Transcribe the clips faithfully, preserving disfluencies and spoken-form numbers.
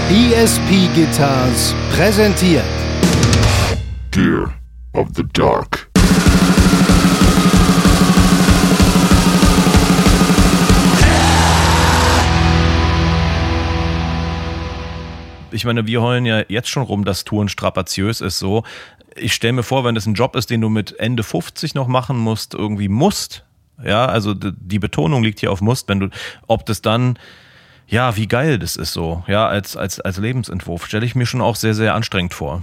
E S P Guitars präsentiert Gear of the Dark. Ich meine, wir heulen ja jetzt schon rum, dass Touren strapaziös ist so. Ich stelle mir vor, wenn das ein Job ist, den du mit Ende fünfzig noch machen musst, irgendwie musst, ja, also die Betonung liegt hier auf musst, wenn du, ob das dann, ja, wie geil das ist so, ja, als, als, als Lebensentwurf, stelle ich mir schon auch sehr, sehr anstrengend vor.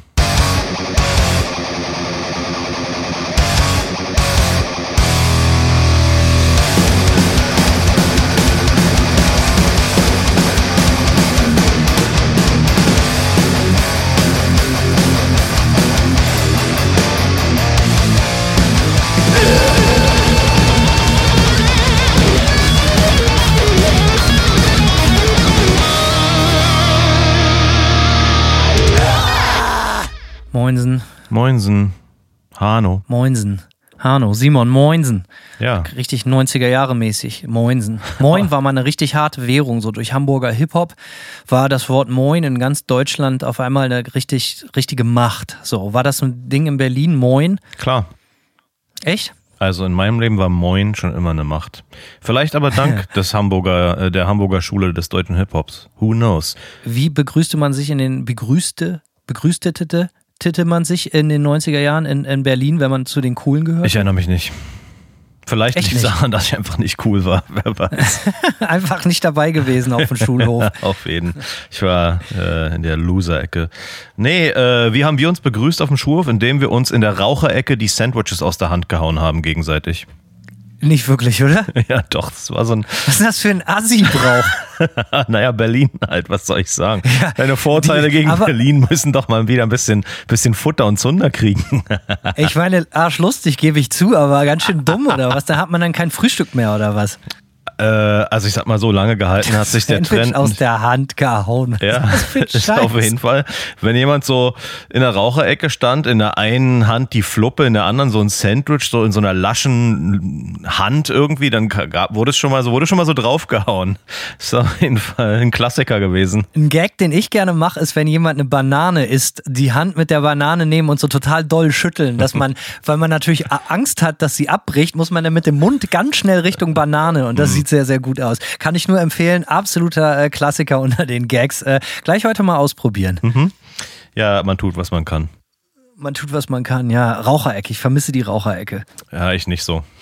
Moinsen. Moinsen. Hano. Moinsen. Hano. Simon, Moinsen. Ja. Richtig neunziger Jahre mäßig. Moinsen. Moin war mal eine richtig harte Währung. So durch Hamburger Hip-Hop war das Wort Moin in ganz Deutschland auf einmal eine richtig, richtige Macht. So, war das ein Ding in Berlin? Moin? Klar. Echt? Also in meinem Leben war Moin schon immer eine Macht. Vielleicht aber dank des Hamburger, äh, der Hamburger Schule des deutschen Hip-Hops. Who knows? Wie begrüßte man sich in den, begrüßte, begrüßtete Titte man sich in den neunziger Jahren in, in Berlin, wenn man zu den Coolen gehört? Ich erinnere mich nicht. Vielleicht Echt liegt nicht? daran, dass ich einfach nicht cool war. Wer weiß. Einfach nicht dabei gewesen auf dem Schulhof. Auf jeden. Ich war äh, in der Loser-Ecke. Nee, äh, wie haben wir uns begrüßt auf dem Schulhof? Indem wir uns in der Raucherecke die Sandwiches aus der Hand gehauen haben gegenseitig. Nicht wirklich, oder? Ja, doch. Das war so ein... Was ist das für ein Assi-Brauch? Naja, Berlin halt, was soll ich sagen? Ja, Deine Vorteile die, gegen aber, Berlin müssen doch mal wieder ein bisschen, bisschen Futter und Zunder kriegen. Ich meine, arschlustig gebe ich zu, aber ganz schön dumm, oder was? Da hat man dann kein Frühstück mehr, oder was? Äh, also ich sag mal so, lange gehalten hat sich der Sandwich Trend... aus der Hand gehauen. Ja, Was für ein ist Scheiß. auf jeden Fall. Wenn jemand so in der Raucherecke stand, in der einen Hand die Fluppe, in der anderen so ein Sandwich, so in so einer laschen Hand irgendwie, dann gab, wurde es schon mal so, wurde schon mal so draufgehauen. Ist auf jeden Fall ein Klassiker gewesen. Ein Gag, den ich gerne mache, ist, wenn jemand eine Banane isst, die Hand mit der Banane nehmen und so total doll schütteln, dass man, weil man natürlich Angst hat, dass sie abbricht, muss man dann mit dem Mund ganz schnell Richtung Banane und das mhm. sieht sehr, sehr gut aus. Kann ich nur empfehlen, absoluter äh, Klassiker unter den Gags. Äh, gleich heute mal ausprobieren. Mhm. Ja, man tut, was man kann. Man tut, was man kann, ja. Raucherecke, ich vermisse die Raucherecke. Ja, ich nicht so.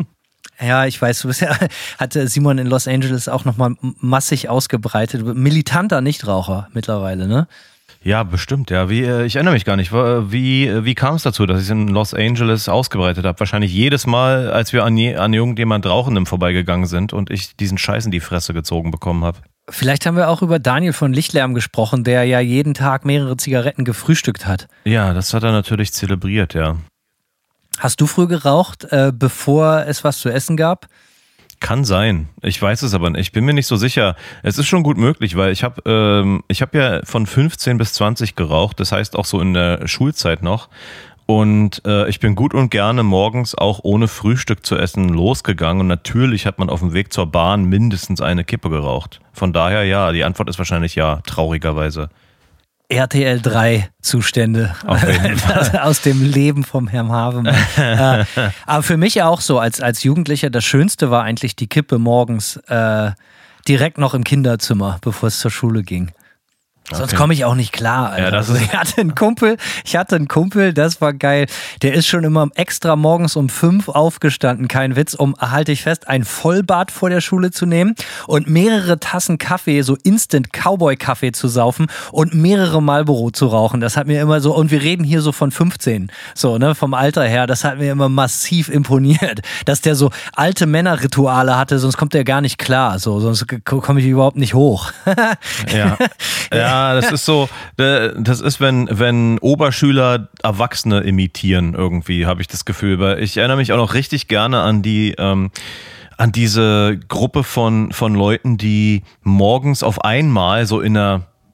Ja, ich weiß, du bist ja, hatte Simon in Los Angeles auch nochmal massig ausgebreitet. Militanter Nichtraucher mittlerweile, ne? Ja, bestimmt, ja. Wie, ich erinnere mich gar nicht. Wie, wie kam es dazu, dass ich es in Los Angeles ausgebreitet habe? Wahrscheinlich jedes Mal, als wir an, je, an irgendjemand Rauchendem vorbeigegangen sind und ich diesen Scheiß in die Fresse gezogen bekommen habe. Vielleicht haben wir auch über Daniel von Lichtlärm gesprochen, der ja jeden Tag mehrere Zigaretten gefrühstückt hat. Ja, das hat er natürlich zelebriert, ja. Hast du früh geraucht, äh, bevor es was zu essen gab? Kann sein. Ich weiß es aber nicht. Ich bin mir nicht so sicher. Es ist schon gut möglich, weil ich habe ähm, ich habe ja von fünfzehn bis zwanzig geraucht. Das heißt auch so in der Schulzeit noch. Und äh, ich bin gut und gerne morgens auch ohne Frühstück zu essen losgegangen. Und natürlich hat man auf dem Weg zur Bahn mindestens eine Kippe geraucht. Von daher ja, die Antwort ist wahrscheinlich ja, traurigerweise. R T L drei Zustände Auf jeden Fall. aus dem Leben vom Herrn Havemann. äh, aber für mich auch so, als, als Jugendlicher, das Schönste war eigentlich die Kippe morgens äh, direkt noch im Kinderzimmer, bevor es zur Schule ging. Sonst Okay. komme ich auch nicht klar, Alter. Ja, das Also ist- ich hatte einen Kumpel, ich hatte einen Kumpel, das war geil. Der ist schon immer extra morgens um fünf aufgestanden, kein Witz, um, halte ich fest, ein Vollbad vor der Schule zu nehmen und mehrere Tassen Kaffee, so Instant Cowboy-Kaffee zu saufen und mehrere Marlboro zu rauchen. Das hat mir immer so, und wir reden hier so von fünfzehn, so, ne, vom Alter her, das hat mir immer massiv imponiert, dass der so alte Männerrituale hatte, sonst kommt der gar nicht klar, so, sonst komme ich überhaupt nicht hoch. Ja. Ja, das ist so, das ist, wenn, wenn Oberschüler Erwachsene imitieren irgendwie, habe ich das Gefühl. Weil ich erinnere mich auch noch richtig gerne an die, ähm, an diese Gruppe von, von Leuten, die morgens auf einmal so in einer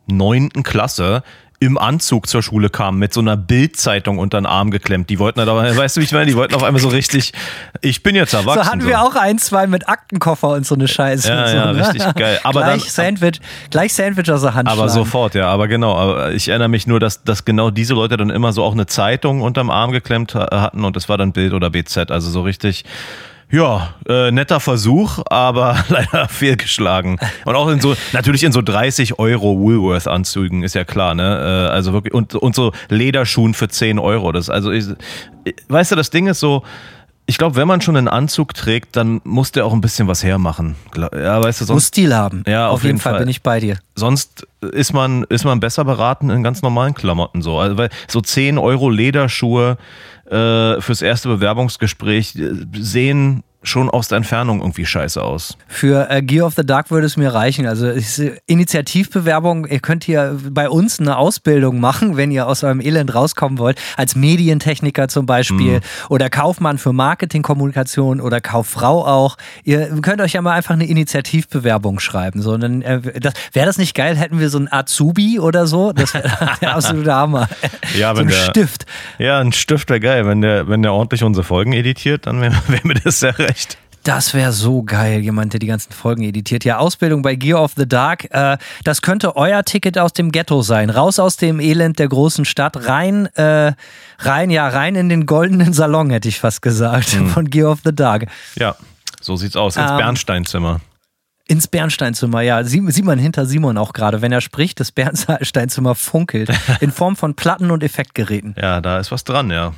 neunten Klasse im Anzug zur Schule kamen, mit so einer Bildzeitung unter den Arm geklemmt. Die wollten, aber, weißt du, wie ich meine, die wollten auf einmal so richtig, ich bin jetzt erwachsen. So hatten so. wir auch ein, zwei mit Aktenkoffer und so eine Scheiße. Ja, so, ja, ne? richtig geil. Aber gleich, dann, Sandwich, gleich Sandwich aus der Hand Aber schlagen. sofort, ja, aber genau. Aber ich erinnere mich nur, dass, dass genau diese Leute dann immer so auch eine Zeitung unterm Arm geklemmt hatten und das war dann Bild oder B Z, also so richtig. Ja, äh, netter Versuch, aber leider fehlgeschlagen. Und auch in so, natürlich in so dreißig Euro Woolworth-Anzügen, ist ja klar, ne? Äh, also wirklich, und, und so Lederschuhen für zehn Euro. Das, also, ich, weißt du, das Ding ist so, ich glaube, wenn man schon einen Anzug trägt, dann muss der auch ein bisschen was hermachen. Ja, weißt du, sonst. Muss Stil haben. Ja, auf, auf jeden, jeden Fall, Fall bin ich bei dir. Sonst ist man, ist man besser beraten in ganz normalen Klamotten so. Also, weil so zehn Euro Lederschuhe äh, fürs erste Bewerbungsgespräch äh, sehen schon aus der Entfernung irgendwie scheiße aus. Für äh, Gear of the Dark würde es mir reichen. Also ist, Initiativbewerbung, ihr könnt hier bei uns eine Ausbildung machen, wenn ihr aus eurem Elend rauskommen wollt, als Medientechniker zum Beispiel, mhm. oder Kaufmann für Marketingkommunikation oder Kauffrau auch. Ihr könnt euch ja mal einfach eine Initiativbewerbung schreiben. So, dann, äh, das, wäre das nicht geil, hätten wir so einen Azubi oder so? Das wäre der absolute Hammer. Ja, so ein der, Stift. Ja, ein Stift wäre geil. Wenn der, wenn der ordentlich unsere Folgen editiert, dann wäre wär mir das sehr recht. Das wäre so geil, jemand, der die ganzen Folgen editiert. Ja, Ausbildung bei Gear of the Dark, äh, das könnte euer Ticket aus dem Ghetto sein. Raus aus dem Elend der großen Stadt, rein, äh, rein, ja, rein in den goldenen Salon, hätte ich fast gesagt, hm. von Gear of the Dark. Ja, so sieht's aus, ins ähm, Bernsteinzimmer. Ins Bernsteinzimmer, ja. Sie, sieht man hinter Simon auch gerade, wenn er spricht, das Bernsteinzimmer funkelt. In Form von Platten und Effektgeräten. Ja, da ist was dran, ja.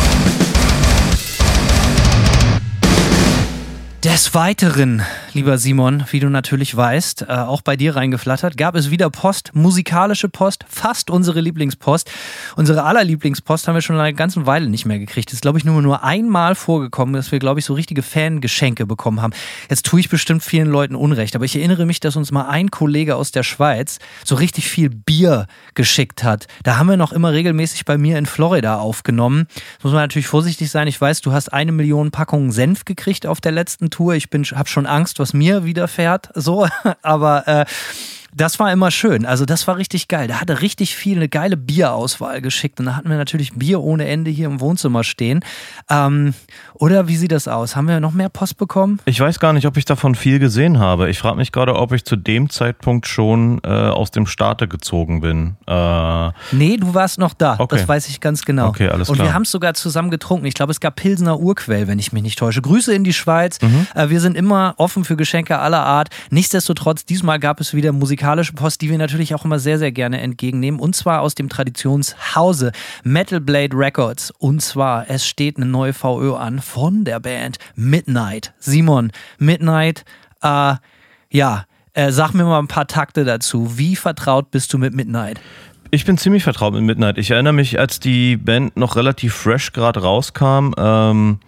Des Weiteren, lieber Simon, wie du natürlich weißt, äh, auch bei dir reingeflattert, gab es wieder Post, musikalische Post, fast unsere Lieblingspost. Unsere aller Lieblingspost haben wir schon eine ganze Weile nicht mehr gekriegt. Das ist, glaube ich, nur, nur einmal vorgekommen, dass wir, glaube ich, so richtige Fangeschenke bekommen haben. Jetzt tue ich bestimmt vielen Leuten Unrecht, aber ich erinnere mich, dass uns mal ein Kollege aus der Schweiz so richtig viel Bier geschickt hat. Da haben wir noch immer regelmäßig bei mir in Florida aufgenommen. Das muss man natürlich vorsichtig sein. Ich weiß, du hast eine Million Packungen Senf gekriegt auf der letzten Tour. Ich bin, habe schon Angst, was mir widerfährt, so, aber äh, das war immer schön. Also das war richtig geil. Da hat er richtig viel, eine geile Bierauswahl geschickt und da hatten wir natürlich Bier ohne Ende hier im Wohnzimmer stehen. Ähm, oder wie sieht das aus? Haben wir noch mehr Post bekommen? Ich weiß gar nicht, ob ich davon viel gesehen habe. Ich frage mich gerade, ob ich zu dem Zeitpunkt schon äh, aus dem Staate gezogen bin. Äh, nee, du warst noch da. Okay. Das weiß ich ganz genau. Okay, alles und klar. wir haben es sogar zusammen getrunken. Ich glaube, es gab Pilsener Urquell, wenn ich mich nicht täusche. Grüße in die Schweiz. Mhm. Äh, wir sind immer offen für Geschenke aller Art. Nichtsdestotrotz, diesmal gab es wieder musikalische Post, die wir natürlich auch immer sehr, sehr gerne entgegennehmen. Und zwar aus dem Traditionshause Metal Blade Records. Und zwar, es steht eine neue V Ö an von der Band Midnight. Simon, Midnight, äh, ja, äh, sag mir mal ein paar Takte dazu. Wie vertraut bist du mit Midnight? Ich bin ziemlich vertraut mit Midnight. Ich erinnere mich, als die Band noch relativ fresh gerade rauskam, ähm,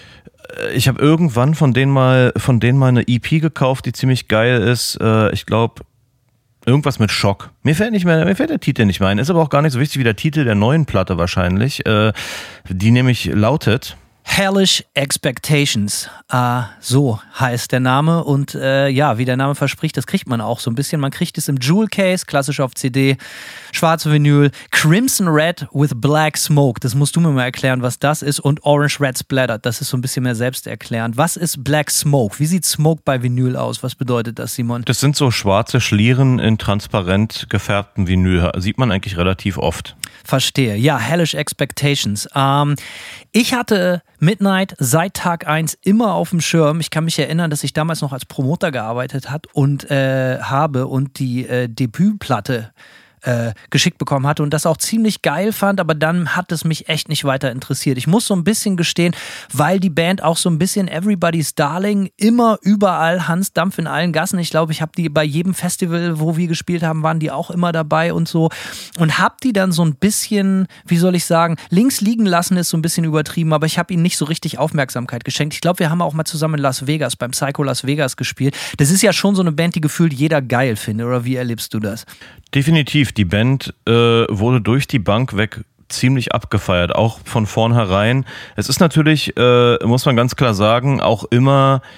ich habe irgendwann von denen mal von denen mal eine E P gekauft, die ziemlich geil ist. Äh, ich glaube, irgendwas mit Schock. Mir fällt nicht mehr, mir fällt der Titel nicht mehr ein. Ist aber auch gar nicht so wichtig wie der Titel der neuen Platte wahrscheinlich. Äh, die nämlich lautet Hellish Expectations, äh, so heißt der Name und äh, ja, wie der Name verspricht, das kriegt man auch so ein bisschen. Man kriegt es im Jewel Case, klassisch auf C D, schwarze Vinyl, Crimson Red with Black Smoke, das musst du mir mal erklären, was das ist, und Orange Red Splattered, das ist so ein bisschen mehr selbsterklärend. Was ist Black Smoke? Wie sieht Smoke bei Vinyl aus? Was bedeutet das, Simon? Das sind so schwarze Schlieren in transparent gefärbtem Vinyl, sieht man eigentlich relativ oft. Verstehe, ja, Hellish Expectations. Ähm, ich hatte Midnight seit Tag eins immer auf dem Schirm. Ich kann mich erinnern, dass ich damals noch als Promoter gearbeitet hat und, äh, habe und die äh, Debütplatte äh, geschickt bekommen hatte und das auch ziemlich geil fand, aber dann hat es mich echt nicht weiter interessiert. Ich muss so ein bisschen gestehen, weil die Band auch so ein bisschen Everybody's Darling, immer überall Hans Dampf in allen Gassen. Ich glaube, ich habe die bei jedem Festival, wo wir gespielt haben, waren die auch immer dabei und so und habe die dann so ein bisschen, wie soll ich sagen, links liegen lassen ist so ein bisschen übertrieben, aber ich habe ihnen nicht so richtig Aufmerksamkeit geschenkt. Ich glaube, wir haben auch mal zusammen in Las Vegas, beim Psycho Las Vegas gespielt. Das ist ja schon so eine Band, die gefühlt jeder geil findet, oder wie erlebst du das? Definitiv, die Band äh, wurde durch die Bank weg ziemlich abgefeiert, auch von vornherein. Es ist natürlich, äh, muss man ganz klar sagen, auch immer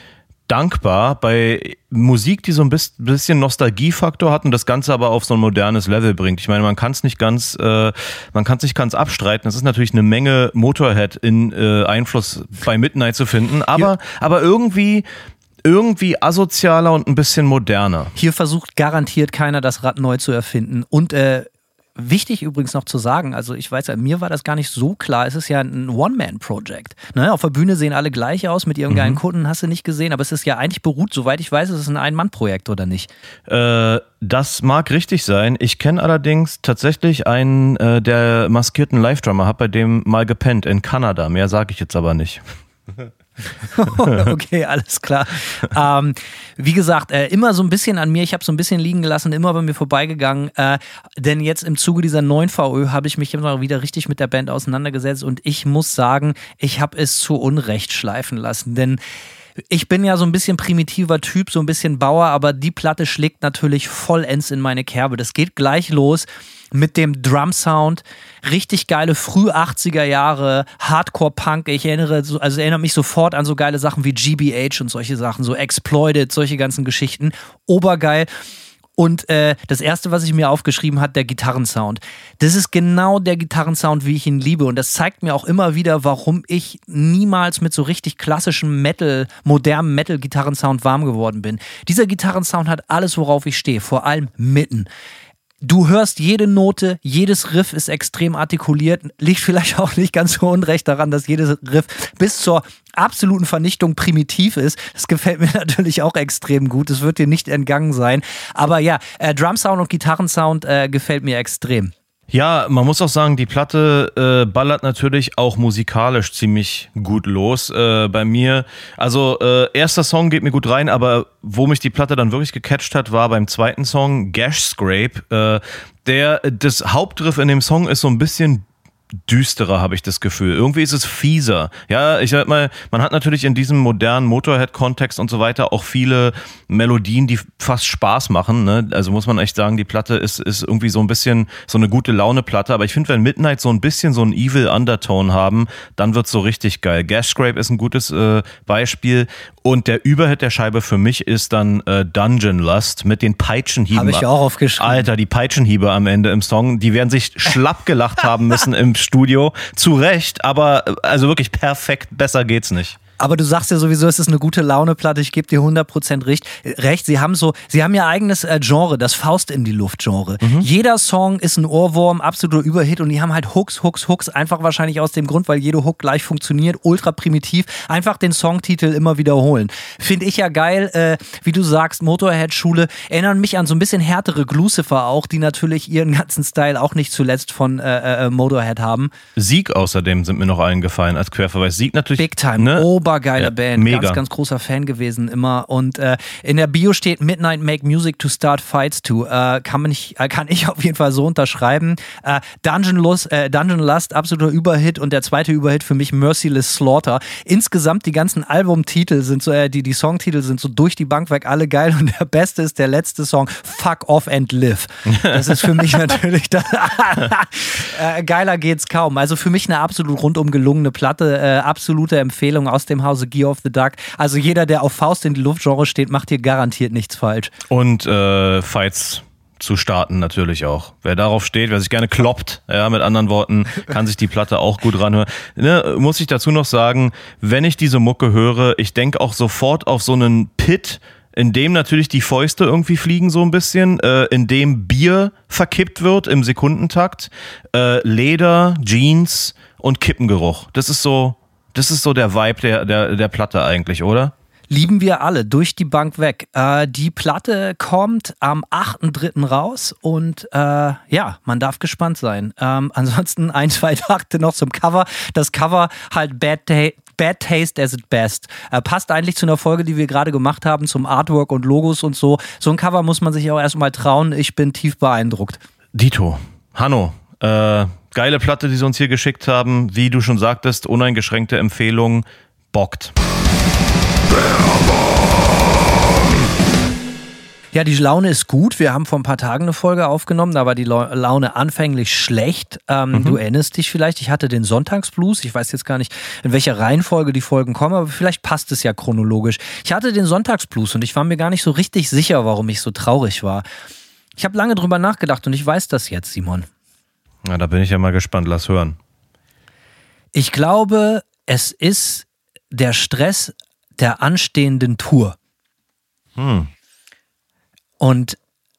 dankbar bei Musik, die so ein bisschen Nostalgiefaktor hat und das Ganze aber auf so ein modernes Level bringt. Ich meine, man kann es nicht ganz, äh, man kann es nicht ganz abstreiten. Es ist natürlich eine Menge Motorhead in äh, Einfluss bei Midnight zu finden, aber, ja. aber irgendwie irgendwie asozialer und ein bisschen moderner. Hier versucht garantiert keiner, das Rad neu zu erfinden. Und äh, wichtig übrigens noch zu sagen, also ich weiß ja, mir war das gar nicht so klar, es ist ja ein One-Man-Project. Ne? Auf der Bühne sehen alle gleich aus, mit ihren mhm. geilen Kunden hast du nicht gesehen, aber es ist ja eigentlich beruht, soweit ich weiß, es ist ein Ein-Mann-Projekt, oder nicht? Äh, das mag richtig sein. Ich kenne allerdings tatsächlich einen äh, der maskierten Live-Drummer, hab bei dem mal gepennt in Kanada, mehr sage ich jetzt aber nicht. Okay, alles klar. Ähm, wie gesagt, äh, immer so ein bisschen an mir, ich habe so ein bisschen liegen gelassen, immer bei mir vorbeigegangen, äh, denn jetzt im Zuge dieser neuen V Ö habe ich mich immer wieder richtig mit der Band auseinandergesetzt und ich muss sagen, ich habe es zu Unrecht schleifen lassen, denn ich bin ja so ein bisschen primitiver Typ, so ein bisschen Bauer, aber die Platte schlägt natürlich vollends in meine Kerbe. Das geht gleich los mit dem Drum-Sound, richtig geile früh achtziger Jahre Hardcore-Punk. Ich erinnere, also erinnere mich sofort an so geile Sachen wie G B H und solche Sachen, so Exploited, solche ganzen Geschichten. Obergeil. Und äh, das erste, was ich mir aufgeschrieben habe, der Gitarrensound. Das ist genau der Gitarrensound, wie ich ihn liebe. Und das zeigt mir auch immer wieder, warum ich niemals mit so richtig klassischem Metal, modernem Metal-Gitarrensound warm geworden bin. Dieser Gitarrensound hat alles, worauf ich stehe, vor allem mitten. Du hörst jede Note, jedes Riff ist extrem artikuliert, liegt vielleicht auch nicht ganz so unrecht daran, dass jedes Riff bis zur absoluten Vernichtung primitiv ist. Das gefällt mir natürlich auch extrem gut, das wird dir nicht entgangen sein. Aber ja, äh, Drumsound und Gitarrensound äh, gefällt mir extrem. Ja, man muss auch sagen, die Platte äh, ballert natürlich auch musikalisch ziemlich gut los. Äh, bei mir, also äh, erster Song geht mir gut rein, aber wo mich die Platte dann wirklich gecatcht hat, war beim zweiten Song, Gash Scrape. Äh, der, das Hauptriff in dem Song ist so ein bisschen düsterer, habe ich das Gefühl. Irgendwie ist es fieser. Ja, ich sag mal, man hat natürlich in diesem modernen Motorhead-Kontext und so weiter auch viele Melodien, die fast Spaß machen. Ne? Also muss man echt sagen, die Platte ist, ist irgendwie so ein bisschen so eine gute Laune-Platte. Aber ich finde, wenn Midnight so ein bisschen so einen Evil Undertone haben, dann wird's so richtig geil. Gash Scrape ist ein gutes äh, Beispiel. Und der Überhit der Scheibe für mich ist dann äh, Dungeon Lust mit den Peitschenhieben. Habe ich auch aufgeschrieben. Alter, die Peitschenhiebe am Ende im Song, die werden sich schlapp gelacht haben müssen im Studio. Zu Recht, aber also wirklich perfekt, besser geht's nicht. Aber du sagst ja sowieso, es ist eine gute Laune-Platte, ich gebe dir hundert Prozent recht. recht. Sie haben so, sie haben ihr eigenes äh, Genre, das Faust in die Luft-Genre. Mhm. Jeder Song ist ein Ohrwurm, absoluter Überhit und die haben halt Hooks, Hooks, Hooks, einfach wahrscheinlich aus dem Grund, weil jede Hook gleich funktioniert, ultra primitiv, einfach den Songtitel immer wiederholen. Finde ich ja geil, äh, wie du sagst, Motorhead-Schule, erinnern mich an so ein bisschen härtere Glucifer auch, die natürlich ihren ganzen Style auch nicht zuletzt von äh, äh, Motorhead haben. Sieg außerdem sind mir noch eingefallen als Querverweis. Sieg natürlich. Big Time, ne? Ober Geile ja, Band, mega. ganz, ganz großer Fan gewesen immer und äh, in der Bio steht Midnight Make Music to Start Fights to, äh, kann, man nicht, äh, kann ich auf jeden Fall so unterschreiben. Äh, Dungeon, Lust, äh, Dungeon Lust, absoluter Überhit und der zweite Überhit für mich Merciless Slaughter. Insgesamt die ganzen Albumtitel sind so, äh, die, die Songtitel sind so durch die Bank weg alle geil und der beste ist der letzte Song, Fuck Off and Live. Das ist für mich natürlich, das, äh, geiler geht's kaum. Also für mich eine absolut rundum gelungene Platte, äh, absolute Empfehlung aus dem Hause Gear of the Duck. Also jeder, der auf Faust in die Luft-Genre steht, macht hier garantiert nichts falsch. Und äh, Fights zu starten natürlich auch. Wer darauf steht, wer sich gerne kloppt, ja, mit anderen Worten, kann sich die Platte auch gut ranhören. Ne, muss ich dazu noch sagen, wenn ich diese Mucke höre, ich denke auch sofort auf so einen Pit, in dem natürlich die Fäuste irgendwie fliegen so ein bisschen, äh, in dem Bier verkippt wird im Sekundentakt, äh, Leder, Jeans und Kippengeruch. Das ist so Das ist so der Vibe der, der, der Platte eigentlich, oder? Lieben wir alle, durch die Bank weg. Äh, die Platte kommt am achten dritten raus und äh, ja, man darf gespannt sein. Ähm, ansonsten ein, zwei Takte noch zum Cover. Das Cover halt Bad, ta- bad Taste as it best. Äh, passt eigentlich zu einer Folge, die wir gerade gemacht haben, zum Artwork und Logos und so. So ein Cover muss man sich auch erstmal trauen. Ich bin tief beeindruckt. Dito, Hanno, äh, geile Platte, die sie uns hier geschickt haben. Wie du schon sagtest, uneingeschränkte Empfehlung. Bockt. Ja, die Laune ist gut. Wir haben vor ein paar Tagen eine Folge aufgenommen, da war die Laune anfänglich schlecht. Ähm, mhm. Du erinnerst dich vielleicht, ich hatte den Sonntagsblues. Ich weiß jetzt gar nicht, in welcher Reihenfolge die Folgen kommen, aber vielleicht passt es ja chronologisch. Ich hatte den Sonntagsblues und ich war mir gar nicht so richtig sicher, warum ich so traurig war. Ich habe lange drüber nachgedacht und ich weiß das jetzt, Simon. Na, da bin ich ja mal gespannt. Lass hören. Ich glaube, es ist der Stress der anstehenden Tour. Hm. Und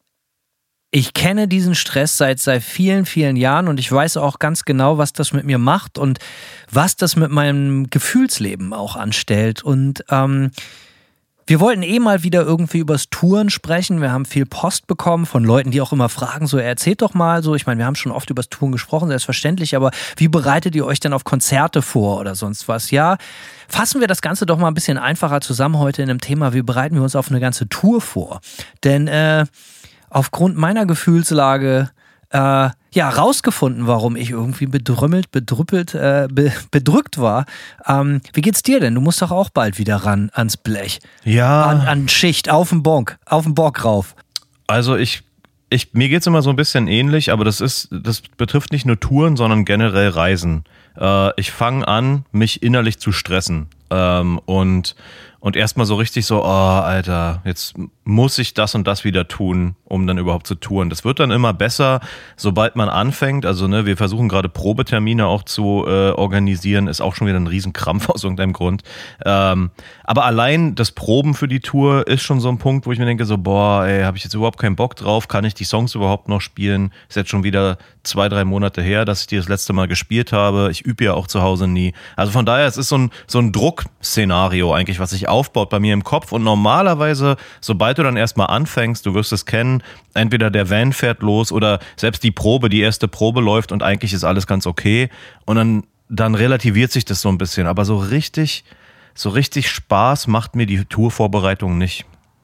ich kenne diesen Stress seit, seit vielen, vielen Jahren und ich weiß auch ganz genau, was das mit mir macht und was das mit meinem Gefühlsleben auch anstellt. Und ähm, wir wollten eh mal wieder irgendwie übers Touren sprechen. Wir haben viel Post bekommen von Leuten, die auch immer fragen, so erzählt doch mal so. Ich meine, wir haben schon oft übers Touren gesprochen, selbstverständlich, aber wie bereitet ihr euch denn auf Konzerte vor oder sonst was? Ja, fassen wir das Ganze doch mal ein bisschen einfacher zusammen heute in einem Thema, wie bereiten wir uns auf eine ganze Tour vor? Denn äh, aufgrund meiner Gefühlslage äh, ja, rausgefunden, warum ich irgendwie bedrümmelt, bedrüppelt, äh, be- bedrückt war. Ähm, wie geht's dir denn? Du musst doch auch bald wieder ran ans Blech. Ja. An, an Schicht, auf den Bonk, auf den Bock rauf. Also ich, ich mir geht's immer so ein bisschen ähnlich, aber das ist, das betrifft nicht nur Touren, sondern generell Reisen. Äh, ich fange an, mich innerlich zu stressen. Ähm, und Und erstmal so richtig so, oh, Alter, jetzt muss ich das und das wieder tun, um dann überhaupt zu touren. Das wird dann immer besser, sobald man anfängt. Also, ne, wir versuchen gerade Probetermine auch zu äh, organisieren. Ist auch schon wieder ein Riesenkrampf aus irgendeinem Grund. Ähm, aber allein das Proben für die Tour ist schon so ein Punkt, wo ich mir denke so, boah, ey, habe ich jetzt überhaupt keinen Bock drauf? Kann ich die Songs überhaupt noch spielen? Ist jetzt schon wieder zwei, drei Monate her, dass ich die das letzte Mal gespielt habe. Ich übe ja auch zu Hause nie. Also von daher, es ist so ein, so ein Druckszenario eigentlich, was sich aufbaut bei mir im Kopf. Und normalerweise, sobald du dann erstmal anfängst, du wirst es kennen, entweder der Van fährt los oder selbst die Probe, die erste Probe läuft und eigentlich ist alles ganz okay. Und dann, dann relativiert sich das so ein bisschen. Aber so richtig, so richtig Spaß macht mir die Tourvorbereitung nicht.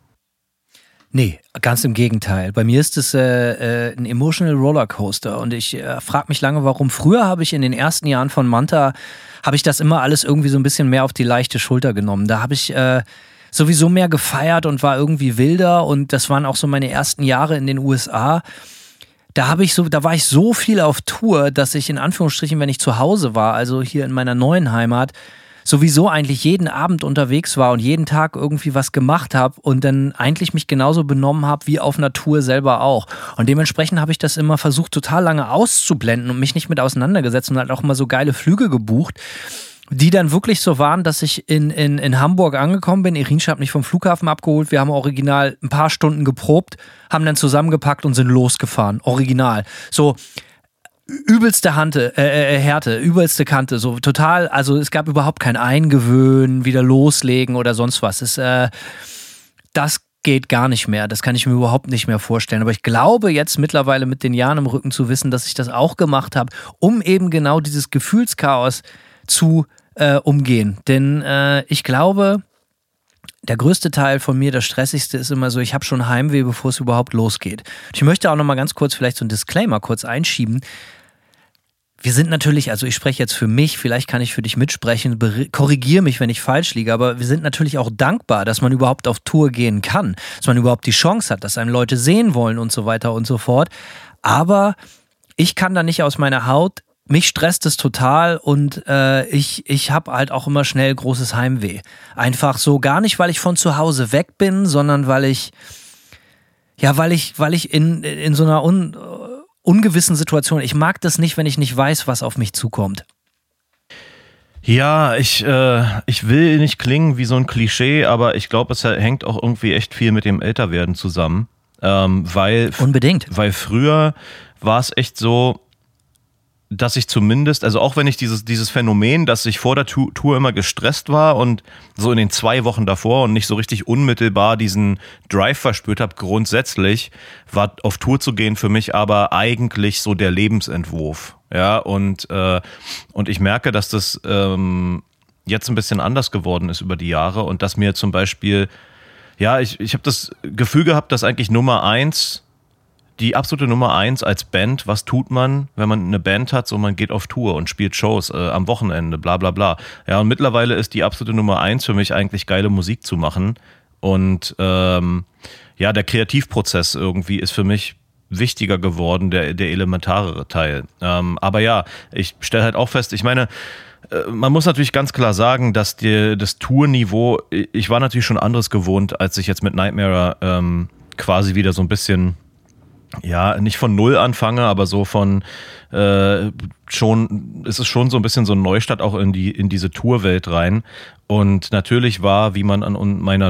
Nee, ganz im Gegenteil. Bei mir ist es äh, äh, ein emotional Rollercoaster und ich äh, frage mich lange, warum. Früher habe ich in den ersten Jahren von Manta, habe ich das immer alles irgendwie so ein bisschen mehr auf die leichte Schulter genommen. Da habe ich äh, sowieso mehr gefeiert und war irgendwie wilder und das waren auch so meine ersten Jahre in den U S A. Da habe ich so, da war ich so viel auf Tour, dass ich in Anführungsstrichen, wenn ich zu Hause war, also hier in meiner neuen Heimat, sowieso eigentlich jeden Abend unterwegs war und jeden Tag irgendwie was gemacht habe und dann eigentlich mich genauso benommen habe wie auf einer Tour selber auch. Und dementsprechend habe ich das immer versucht, total lange auszublenden und mich nicht mit auseinandergesetzt und halt auch immer so geile Flüge gebucht, die dann wirklich so waren, dass ich in, in, in Hamburg angekommen bin. Irinsch hat mich vom Flughafen abgeholt. Wir haben original ein paar Stunden geprobt, haben dann zusammengepackt und sind losgefahren. Original. So übelste Hante, äh, Härte, übelste Kante, so total, also es gab überhaupt kein Eingewöhnen, wieder loslegen oder sonst was. Es, äh, das geht gar nicht mehr, das kann ich mir überhaupt nicht mehr vorstellen. Aber ich glaube jetzt mittlerweile mit den Jahren im Rücken zu wissen, dass ich das auch gemacht habe, um eben genau dieses Gefühlschaos zu äh, umgehen. Denn äh, ich glaube, der größte Teil von mir, das Stressigste ist immer so, ich habe schon Heimweh, bevor es überhaupt losgeht. Ich möchte auch noch mal ganz kurz vielleicht so ein Disclaimer kurz einschieben. Wir sind natürlich, also ich spreche jetzt für mich, vielleicht kann ich für dich mitsprechen, korrigiere mich, wenn ich falsch liege, aber wir sind natürlich auch dankbar, dass man überhaupt auf Tour gehen kann, dass man überhaupt die Chance hat, dass einem Leute sehen wollen und so weiter und so fort. Aber ich kann da nicht aus meiner Haut. Mich stresst es total und äh, ich, ich habe halt auch immer schnell großes Heimweh. Einfach so, gar nicht, weil ich von zu Hause weg bin, sondern weil ich, ja, weil ich, weil ich in, in so einer un, ungewissen Situation, ich mag das nicht, wenn ich nicht weiß, was auf mich zukommt. Ja, ich, äh, ich will nicht klingen wie so ein Klischee, aber ich glaube, es hängt auch irgendwie echt viel mit dem Älterwerden zusammen. Ähm, weil, Unbedingt. Weil früher war es echt so, dass ich zumindest, also auch wenn ich dieses, dieses Phänomen, dass ich vor der Tour immer gestresst war und so in den zwei Wochen davor und nicht so richtig unmittelbar diesen Drive verspürt habe, grundsätzlich war auf Tour zu gehen für mich aber eigentlich so der Lebensentwurf. Ja, und, äh, und ich merke, dass das ähm, jetzt ein bisschen anders geworden ist über die Jahre und dass mir zum Beispiel, ja, ich, ich habe das Gefühl gehabt, dass eigentlich Nummer eins die absolute Nummer eins als Band, was tut man, wenn man eine Band hat, so man geht auf Tour und spielt Shows äh, am Wochenende, bla bla bla. Ja, und mittlerweile ist die absolute Nummer eins für mich eigentlich geile Musik zu machen und ähm, ja, der Kreativprozess irgendwie ist für mich wichtiger geworden, der, der elementarere Teil. Ähm, aber ja, ich stelle halt auch fest, ich meine, man muss natürlich ganz klar sagen, dass die, das Tourniveau, ich war natürlich schon anderes gewohnt, als ich jetzt mit Nightmare ähm, quasi wieder so ein bisschen, ja, nicht von Null anfange, aber so von äh, schon, es ist schon so ein bisschen so ein Neustart auch in die in diese Tourwelt rein. Und natürlich war, wie man an meiner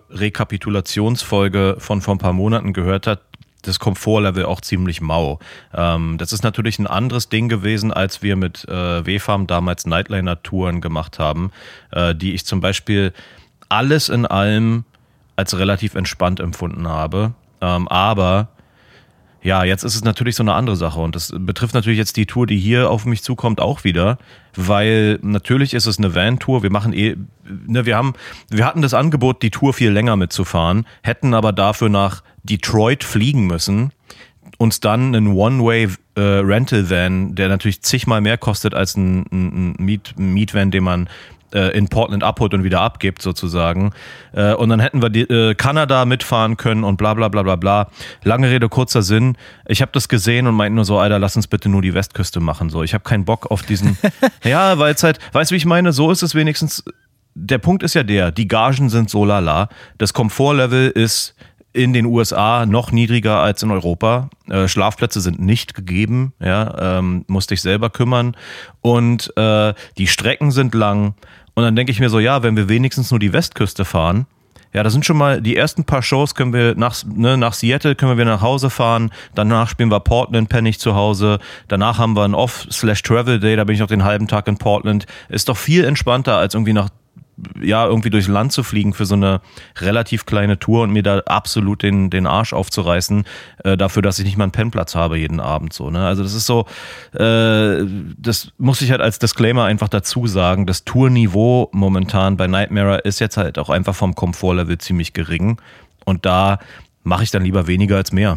Tour-Rekapitulationsfolge von vor ein paar Monaten gehört hat, das Komfortlevel auch ziemlich mau. Ähm, das ist natürlich ein anderes Ding gewesen, als wir mit äh, W-Farm damals Nightliner-Touren gemacht haben, äh, die ich zum Beispiel alles in allem als relativ entspannt empfunden habe. Ähm, aber ja, jetzt ist es natürlich so eine andere Sache und das betrifft natürlich jetzt die Tour, die hier auf mich zukommt, auch wieder, weil natürlich ist es eine Van-Tour, wir machen eh, ne, wir haben, wir hatten das Angebot, die Tour viel länger mitzufahren, hätten aber dafür nach Detroit fliegen müssen, uns dann einen One-Way-Rental-Van, der natürlich zigmal mehr kostet als ein, ein, ein Miet, Mietvan, den man in Portland abholt und wieder abgibt sozusagen. Und dann hätten wir die, äh, Kanada mitfahren können und bla bla bla bla bla. Lange Rede, kurzer Sinn. Ich habe das gesehen und meinte nur so, Alter, lass uns bitte nur die Westküste machen. So, ich habe keinen Bock auf diesen... ja, weil es halt, weißt du, wie ich meine? So ist es wenigstens... Der Punkt ist ja der, die Gagen sind so lala. Das Komfortlevel ist in den U S A noch niedriger als in Europa. Äh, Schlafplätze sind nicht gegeben, ja, ähm, musste ich selber kümmern. Und äh, die Strecken sind lang. Und dann denke ich mir so, ja, wenn wir wenigstens nur die Westküste fahren, ja, da sind schon mal die ersten paar Shows, können wir nach, ne, nach Seattle können wir wieder nach Hause fahren, danach spielen wir Portland, penne ich zu Hause, danach haben wir einen Off-Slash-Travel-Day, da bin ich noch den halben Tag in Portland. Ist doch viel entspannter, als irgendwie nach ja, irgendwie durchs Land zu fliegen für so eine relativ kleine Tour und mir da absolut den, den Arsch aufzureißen, äh, dafür, dass ich nicht mal einen Pennplatz habe jeden Abend, so, ne? Also das ist so, äh, das muss ich halt als Disclaimer einfach dazu sagen, das Tourniveau momentan bei Nightmare ist jetzt halt auch einfach vom Komfortlevel ziemlich gering und da mache ich dann lieber weniger als mehr.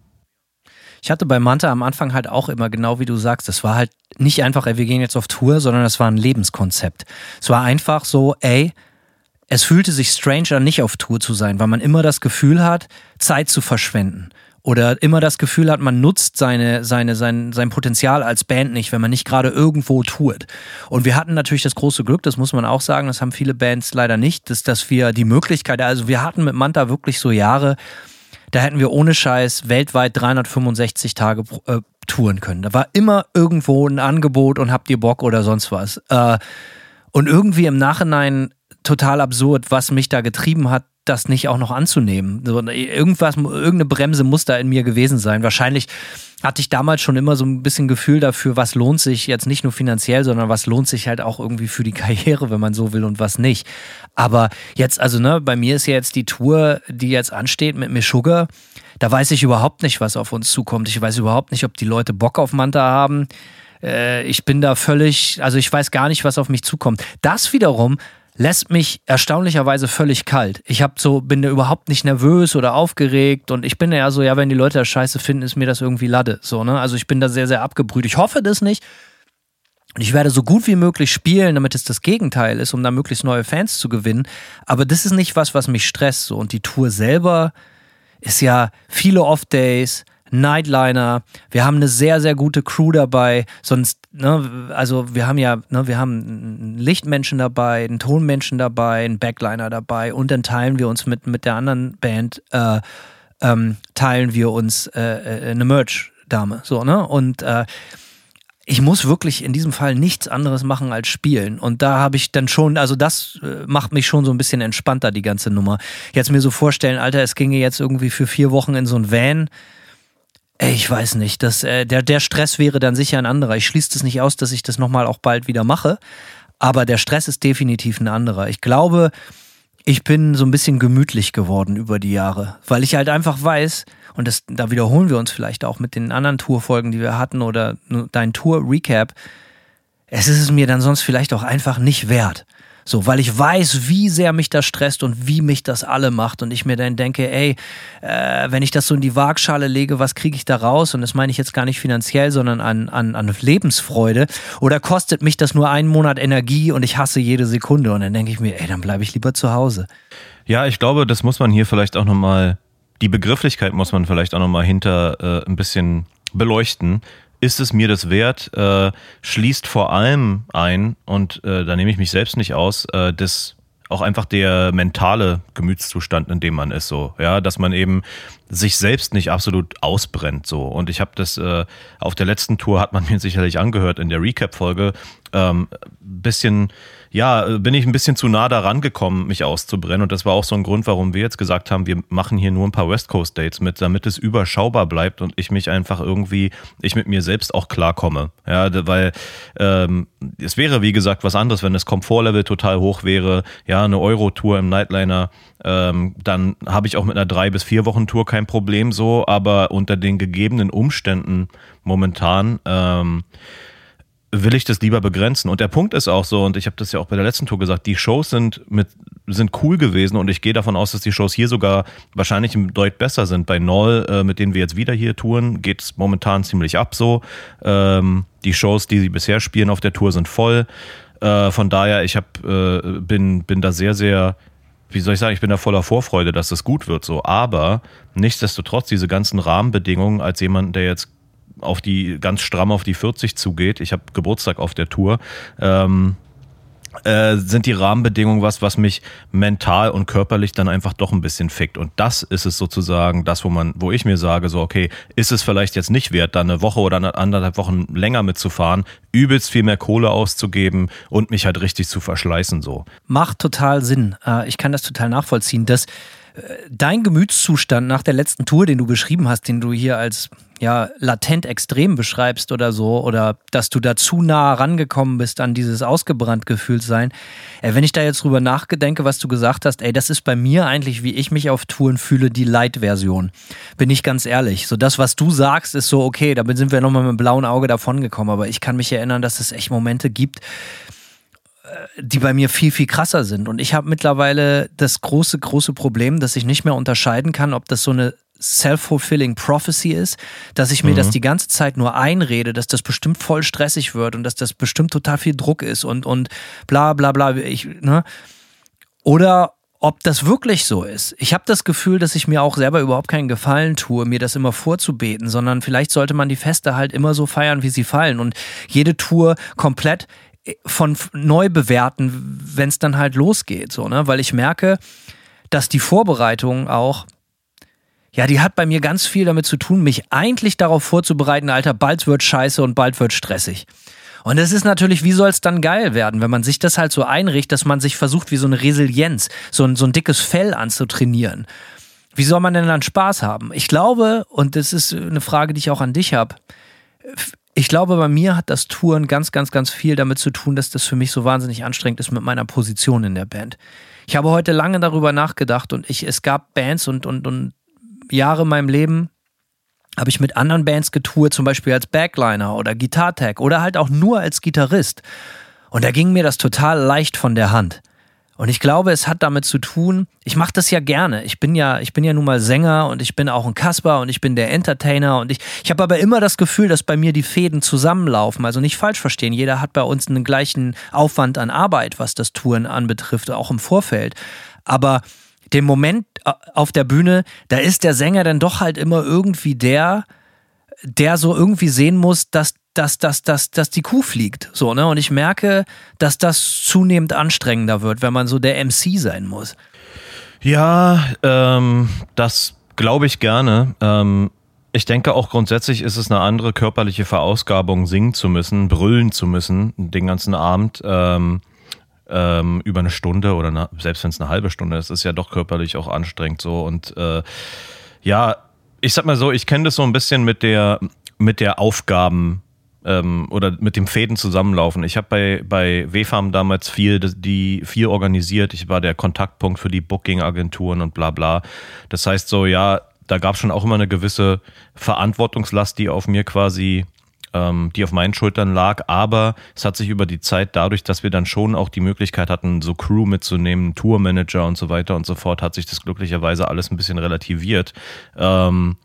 Ich hatte bei Manta am Anfang halt auch immer, genau wie du sagst, das war halt nicht einfach, ey, wir gehen jetzt auf Tour, sondern das war ein Lebenskonzept. Es war einfach so, ey, es fühlte sich strange an, nicht auf Tour zu sein, weil man immer das Gefühl hat, Zeit zu verschwenden. Oder immer das Gefühl hat, man nutzt seine, seine, sein, sein Potenzial als Band nicht, wenn man nicht gerade irgendwo tourt. Und wir hatten natürlich das große Glück, das muss man auch sagen, das haben viele Bands leider nicht, dass, dass wir die Möglichkeit, also wir hatten mit Manta wirklich so Jahre, da hätten wir ohne Scheiß weltweit dreihundertfünfundsechzig Tage äh, touren können. Da war immer irgendwo ein Angebot und habt ihr Bock oder sonst was. Äh, und irgendwie im Nachhinein total absurd, was mich da getrieben hat, das nicht auch noch anzunehmen. So, irgendwas, irgendeine Bremse muss da in mir gewesen sein. Wahrscheinlich hatte ich damals schon immer so ein bisschen Gefühl dafür, was lohnt sich jetzt nicht nur finanziell, sondern was lohnt sich halt auch irgendwie für die Karriere, wenn man so will und was nicht. Aber jetzt, also ne, bei mir ist ja jetzt die Tour, die jetzt ansteht mit Meshuggah, da weiß ich überhaupt nicht, was auf uns zukommt. Ich weiß überhaupt nicht, ob die Leute Bock auf Manta haben. Äh, ich bin da völlig, also ich weiß gar nicht, was auf mich zukommt. Das wiederum lässt mich erstaunlicherweise völlig kalt. Ich hab so, bin da überhaupt nicht nervös oder aufgeregt und ich bin ja so, ja, wenn die Leute das scheiße finden, ist mir das irgendwie Lade. So, ne? Also ich bin da sehr, sehr abgebrüht. Ich hoffe das nicht. Und ich werde so gut wie möglich spielen, damit es das Gegenteil ist, um da möglichst neue Fans zu gewinnen. Aber das ist nicht was, was mich stresst. So. Und die Tour selber ist ja viele Off-Days, Nightliner, wir haben eine sehr, sehr gute Crew dabei, sonst, ne, also wir haben ja, ne, wir haben einen Lichtmenschen dabei, einen Tonmenschen dabei, einen Backliner dabei und dann teilen wir uns mit, mit der anderen Band, äh, ähm, teilen wir uns äh, eine Merch-Dame, so, ne, und äh, ich muss wirklich in diesem Fall nichts anderes machen als spielen. Und da habe ich dann schon, also das äh, macht mich schon so ein bisschen entspannter, die ganze Nummer. Jetzt mir so vorstellen, Alter, es ginge jetzt irgendwie für vier Wochen in so ein Van. Ey, ich weiß nicht, das, äh, der, der Stress wäre dann sicher ein anderer. Ich schließe das nicht aus, dass ich das nochmal auch bald wieder mache. Aber der Stress ist definitiv ein anderer. Ich glaube, ich bin so ein bisschen gemütlich geworden über die Jahre. Weil ich halt einfach weiß, und das, da wiederholen wir uns vielleicht auch mit den anderen Tourfolgen, die wir hatten oder dein Tour-Recap, es ist es mir dann sonst vielleicht auch einfach nicht wert. So, weil ich weiß, wie sehr mich das stresst und wie mich das alle macht und ich mir dann denke, ey, äh, wenn ich das so in die Waagschale lege, was kriege ich da raus? Und das meine ich jetzt gar nicht finanziell, sondern an, an, an Lebensfreude. Oder kostet mich das nur einen Monat Energie und ich hasse jede Sekunde? Und dann denke ich mir, ey, dann bleibe ich lieber zu Hause. Ja, ich glaube, das muss man hier vielleicht auch nochmal die Begrifflichkeit muss man vielleicht auch nochmal hinter äh, ein bisschen beleuchten. Ist es mir das wert? Äh, schließt vor allem ein, und äh, da nehme ich mich selbst nicht aus, äh, das auch einfach der mentale Gemütszustand, in dem man ist, so, ja, dass man eben sich selbst nicht absolut ausbrennt, so. Und ich habe das äh, auf der letzten Tour, hat man mir sicherlich angehört in der Recap-Folge, ähm, bisschen, ja, bin ich ein bisschen zu nah daran gekommen, mich auszubrennen, und das war auch so ein Grund, warum wir jetzt gesagt haben, wir machen hier nur ein paar West Coast Dates mit, damit es überschaubar bleibt und ich mich einfach irgendwie, ich mit mir selbst auch klarkomme, ja, weil ähm, es wäre, wie gesagt, was anderes, wenn das Komfortlevel total hoch wäre, ja, eine Euro-Tour im Nightliner, ähm, dann habe ich auch mit einer drei bis vier Wochen Tour kein Problem so, aber unter den gegebenen Umständen momentan ähm, will ich das lieber begrenzen. Und der Punkt ist auch so, und ich habe das ja auch bei der letzten Tour gesagt, die Shows sind mit sind cool gewesen, und ich gehe davon aus, dass die Shows hier sogar wahrscheinlich deutlich besser sind. Bei Noll, äh, mit denen wir jetzt wieder hier touren, geht es momentan ziemlich ab so. Ähm, die Shows, die sie bisher spielen auf der Tour, sind voll. Äh, von daher, ich hab, äh, bin, bin da sehr, sehr, wie soll ich sagen, ich bin da voller Vorfreude, dass das gut wird so. Aber nichtsdestotrotz, diese ganzen Rahmenbedingungen, als jemand, der jetzt auf die ganz stramm auf die vierzig zugeht, ich habe Geburtstag auf der Tour, ähm, äh, sind die Rahmenbedingungen was, was mich mental und körperlich dann einfach doch ein bisschen fickt. Und das ist es sozusagen, das, wo man, wo ich mir sage, so, okay, ist es vielleicht jetzt nicht wert, da eine Woche oder anderthalb Wochen länger mitzufahren, übelst viel mehr Kohle auszugeben und mich halt richtig zu verschleißen, so. Macht total Sinn. Ich kann das total nachvollziehen, dass dein Gemütszustand nach der letzten Tour, den du beschrieben hast, den du hier als ja latent extrem beschreibst oder so, oder dass du da zu nah rangekommen bist an dieses ausgebrannt gefühlt sein. Ey, wenn ich da jetzt drüber nachdenke, was du gesagt hast, ey, das ist bei mir eigentlich, wie ich mich auf Touren fühle, die Light-Version. Bin ich ganz ehrlich. So das, was du sagst, ist so, okay, da sind wir nochmal mit dem blauen Auge davongekommen, aber ich kann mich erinnern, dass es echt Momente gibt, die bei mir viel, viel krasser sind. Und ich habe mittlerweile das große, große Problem, dass ich nicht mehr unterscheiden kann, ob das so eine self-fulfilling prophecy ist, dass ich mir mhm. das die ganze Zeit nur einrede, dass das bestimmt voll stressig wird und dass das bestimmt total viel Druck ist und, und bla bla bla. Ich, ne? Oder ob das wirklich so ist. Ich habe das Gefühl, dass ich mir auch selber überhaupt keinen Gefallen tue, mir das immer vorzubeten, sondern vielleicht sollte man die Feste halt immer so feiern, wie sie fallen, und jede Tour komplett von neu bewerten, wenn es dann halt losgeht, so, ne? Weil ich merke, dass die Vorbereitung auch, ja, die hat bei mir ganz viel damit zu tun, mich eigentlich darauf vorzubereiten, Alter, bald wird scheiße und bald wird stressig. Und es ist natürlich, wie soll es dann geil werden, wenn man sich das halt so einrichtet, dass man sich versucht, wie so eine Resilienz, so ein, so ein dickes Fell anzutrainieren. Wie soll man denn dann Spaß haben? Ich glaube, und das ist eine Frage, die ich auch an dich habe, ich glaube, bei mir hat das Touren ganz, ganz, ganz viel damit zu tun, dass das für mich so wahnsinnig anstrengend ist mit meiner Position in der Band. Ich habe heute lange darüber nachgedacht, und ich, es gab Bands und, und, und Jahre in meinem Leben habe ich mit anderen Bands getourt, zum Beispiel als Backliner oder Gitartech oder halt auch nur als Gitarrist. Und da ging mir das total leicht von der Hand. Und ich glaube, es hat damit zu tun, ich mache das ja gerne. Ich bin ja, ich bin ja nun mal Sänger und ich bin auch ein Kasper und ich bin der Entertainer, und ich, ich habe aber immer das Gefühl, dass bei mir die Fäden zusammenlaufen. Also nicht falsch verstehen, jeder hat bei uns einen gleichen Aufwand an Arbeit, was das Touren anbetrifft, auch im Vorfeld. Aber den Moment auf der Bühne, da ist der Sänger dann doch halt immer irgendwie der, der so irgendwie sehen muss, dass Dass, dass, dass, dass die Kuh fliegt. So, ne? Und ich merke, dass das zunehmend anstrengender wird, wenn man so der M C sein muss. Ja, ähm, das glaube ich gerne. Ähm, ich denke auch grundsätzlich ist es eine andere körperliche Verausgabung, singen zu müssen, brüllen zu müssen, den ganzen Abend, ähm, ähm, über eine Stunde oder eine, selbst wenn es eine halbe Stunde ist, ist ja doch körperlich auch anstrengend so. Und äh, ja, ich sag mal so, ich kenne das so ein bisschen mit der, mit der Aufgaben- oder mit dem Fäden zusammenlaufen. Ich habe bei, bei W F A M damals viel, die, viel organisiert. Ich war der Kontaktpunkt für die Booking-Agenturen und bla bla. Das heißt so, ja, da gab es schon auch immer eine gewisse Verantwortungslast, die auf mir quasi, ähm, die auf meinen Schultern lag. Aber es hat sich über die Zeit, dadurch, dass wir dann schon auch die Möglichkeit hatten, so Crew mitzunehmen, Tourmanager und so weiter und so fort, hat sich das glücklicherweise alles ein bisschen relativiert. Ähm,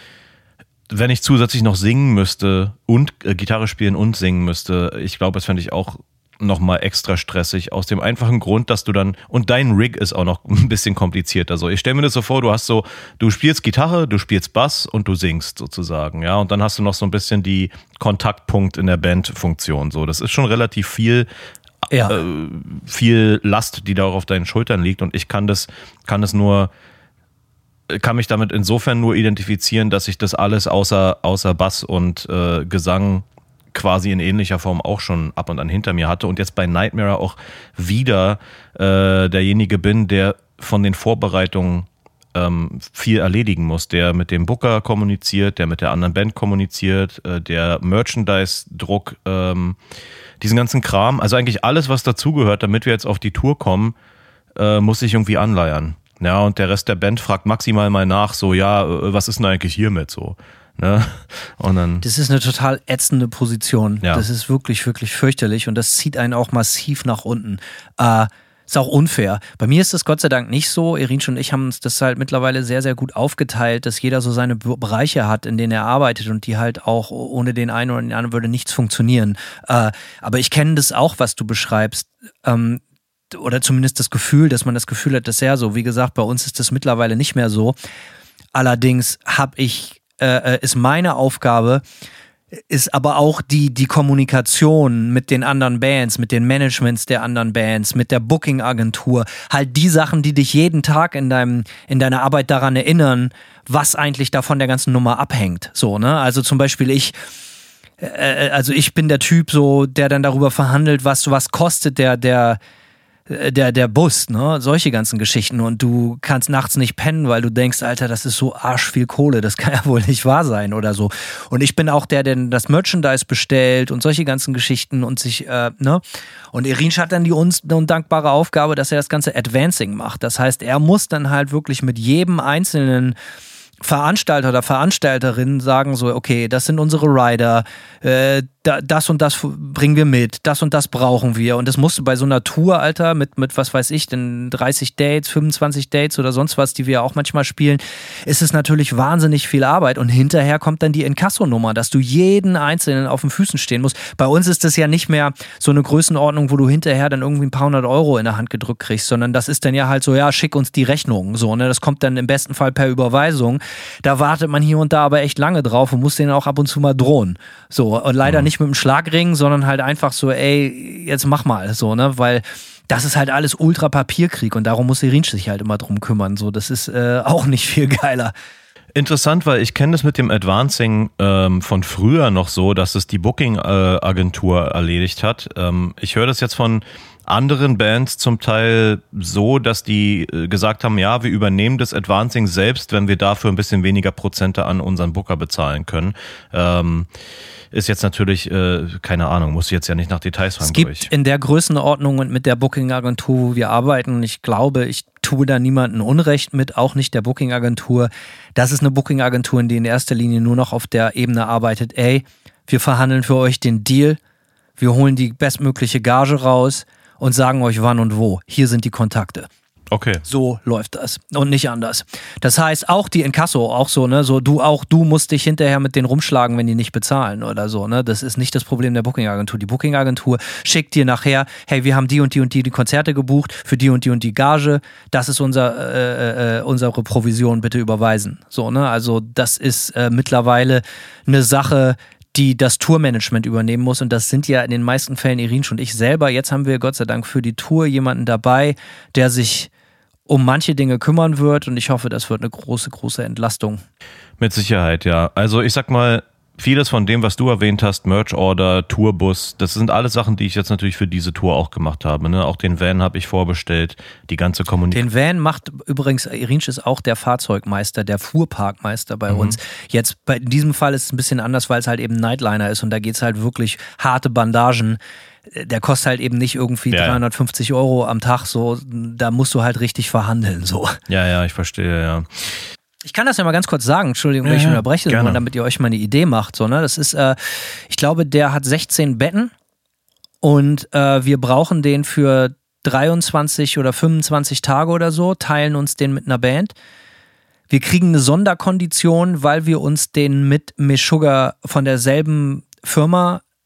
Wenn ich zusätzlich noch singen müsste und äh, Gitarre spielen und singen müsste, ich glaube, das fände ich auch nochmal extra stressig, aus dem einfachen Grund, dass du dann, und dein Rig ist auch noch ein bisschen kompliziert. Also ich stelle mir das so vor, du hast so, du spielst Gitarre, du spielst Bass und du singst sozusagen, ja, und dann hast du noch so ein bisschen die Kontaktpunkt in der Bandfunktion, so, das ist schon relativ viel, ja. äh, viel Last, die da auch auf deinen Schultern liegt, und ich kann das, kann das nur, kann mich damit insofern nur identifizieren, dass ich das alles außer, außer Bass und äh, Gesang quasi in ähnlicher Form auch schon ab und an hinter mir hatte und jetzt bei Nightmare auch wieder äh, derjenige bin, der von den Vorbereitungen ähm, viel erledigen muss, der mit dem Booker kommuniziert, der mit der anderen Band kommuniziert, äh, der Merchandise-Druck, ähm, diesen ganzen Kram, also eigentlich alles, was dazugehört, damit wir jetzt auf die Tour kommen, äh, muss ich irgendwie anleiern. Ja, und der Rest der Band fragt maximal mal nach, so, ja, was ist denn eigentlich hiermit so? Ne? Und dann das ist eine total ätzende Position. Ja. Das ist wirklich, wirklich fürchterlich und das zieht einen auch massiv nach unten. Äh, ist auch unfair. Bei mir ist das Gott sei Dank nicht so. Irinsch und ich haben uns das halt mittlerweile sehr, sehr gut aufgeteilt, dass jeder so seine Bereiche hat, in denen er arbeitet und die halt auch ohne den einen oder den anderen würde nichts funktionieren. Äh, aber ich kenne das auch, was du beschreibst. Ähm, oder zumindest das Gefühl, dass man das Gefühl hat, das ist ja so. Wie gesagt, bei uns ist das mittlerweile nicht mehr so. Allerdings habe ich Äh, ist meine Aufgabe, ist aber auch die, die Kommunikation mit den anderen Bands, mit den Managements der anderen Bands, mit der Booking-Agentur. Halt die Sachen, die dich jeden Tag in deinem, in deiner Arbeit daran erinnern, was eigentlich davon der ganzen Nummer abhängt. So, ne? Also zum Beispiel ich, äh, also ich bin der Typ so, der dann darüber verhandelt, was, was kostet der, der, Der, der Bus, ne, solche ganzen Geschichten und du kannst nachts nicht pennen, weil du denkst, Alter, das ist so arschviel Kohle, das kann ja wohl nicht wahr sein oder so. Und ich bin auch der, der das Merchandise bestellt und solche ganzen Geschichten und sich, äh, ne. Und Irinsch hat dann die uns undankbare Aufgabe, dass er das ganze Advancing macht. Das heißt, er muss dann halt wirklich mit jedem einzelnen Veranstalter oder Veranstalterin sagen so, okay, das sind unsere Rider, äh, da, das und das bringen wir mit, das und das brauchen wir. Und das musst du bei so einer Tour, Alter, mit, mit was weiß ich, denn dreißig Dates, fünfundzwanzig Dates oder sonst was, die wir auch manchmal spielen, ist es natürlich wahnsinnig viel Arbeit. Und hinterher kommt dann die Inkasso-Nummer, dass du jeden Einzelnen auf den Füßen stehen musst. Bei uns ist das ja nicht mehr so eine Größenordnung, wo du hinterher dann irgendwie ein paar hundert Euro in der Hand gedrückt kriegst, sondern das ist dann ja halt so, ja, schick uns die Rechnung. So, ne? Das kommt dann im besten Fall per Überweisung. Da wartet man hier und da aber echt lange drauf und muss denen auch ab und zu mal drohen. So, und leider mhm. nicht mit dem Schlagring, sondern halt einfach so, ey, jetzt mach mal, so, ne, weil das ist halt alles ultra Papierkrieg und darum muss Irinsch sich halt immer drum kümmern, so, das ist äh, auch nicht viel geiler. Interessant, weil ich kenne das mit dem Advancing ähm, von früher noch so, dass es die Booking-Agentur äh, erledigt hat. Ähm, ich höre das jetzt von anderen Bands zum Teil so, dass die äh, gesagt haben, ja, wir übernehmen das Advancing selbst, wenn wir dafür ein bisschen weniger Prozente an unseren Booker bezahlen können. Ähm, ist jetzt natürlich, äh, keine Ahnung, muss ich jetzt ja nicht nach Details fragen. Es gibt durch. in der Größenordnung und mit der Booking-Agentur, wo wir arbeiten, und ich glaube, ich tue da niemanden Unrecht mit, auch nicht der Booking-Agentur. Das ist eine Booking-Agentur, die in erster Linie nur noch auf der Ebene arbeitet, ey, wir verhandeln für euch den Deal, wir holen die bestmögliche Gage raus und sagen euch wann und wo. Hier sind die Kontakte. Okay. So läuft das und nicht anders. Das heißt, auch die Inkasso, auch so, ne, so du auch du musst dich hinterher mit denen rumschlagen, wenn die nicht bezahlen oder so, ne? Das ist nicht das Problem der Booking-Agentur. Die Booking-Agentur schickt dir nachher, hey, wir haben die und die und die die Konzerte gebucht für die und die und die Gage. Das ist unser äh, äh, unsere Provision, bitte überweisen. So, ne? Also das ist äh, mittlerweile eine Sache, die das Tourmanagement übernehmen muss. Und das sind ja in den meisten Fällen Irinsch und ich selber. Jetzt haben wir Gott sei Dank für die Tour jemanden dabei, der sich um manche Dinge kümmern wird. Und ich hoffe, das wird eine große, große Entlastung. Mit Sicherheit, ja. Also ich sag mal, vieles von dem, was du erwähnt hast, Merch-Order, Tourbus, das sind alles Sachen, die ich jetzt natürlich für diese Tour auch gemacht habe. Ne? Auch den Van habe ich vorbestellt, die ganze Kommunikation. Den Van macht übrigens, Irinsch ist auch der Fahrzeugmeister, der Fuhrparkmeister bei mhm. uns. Jetzt, bei, in diesem Fall ist es ein bisschen anders, weil es halt eben ein Nightliner ist und da geht es halt wirklich harte Bandagen. Der kostet halt eben nicht irgendwie ja. dreihundertfünfzig Euro am Tag, so, da musst du halt richtig verhandeln, so. Ja, ja, ich verstehe, ja. Ich kann das ja mal ganz kurz sagen, Entschuldigung, wenn ja, ich unterbreche, gerne. Damit ihr euch mal eine Idee macht, so, ne? Das ist, äh, ich glaube, der hat sechzehn Betten und äh, wir brauchen den für dreiundzwanzig oder fünfundzwanzig Tage oder so, teilen uns den mit einer Band. Wir kriegen eine Sonderkondition, weil wir uns den mit Meshuggah von derselben Firma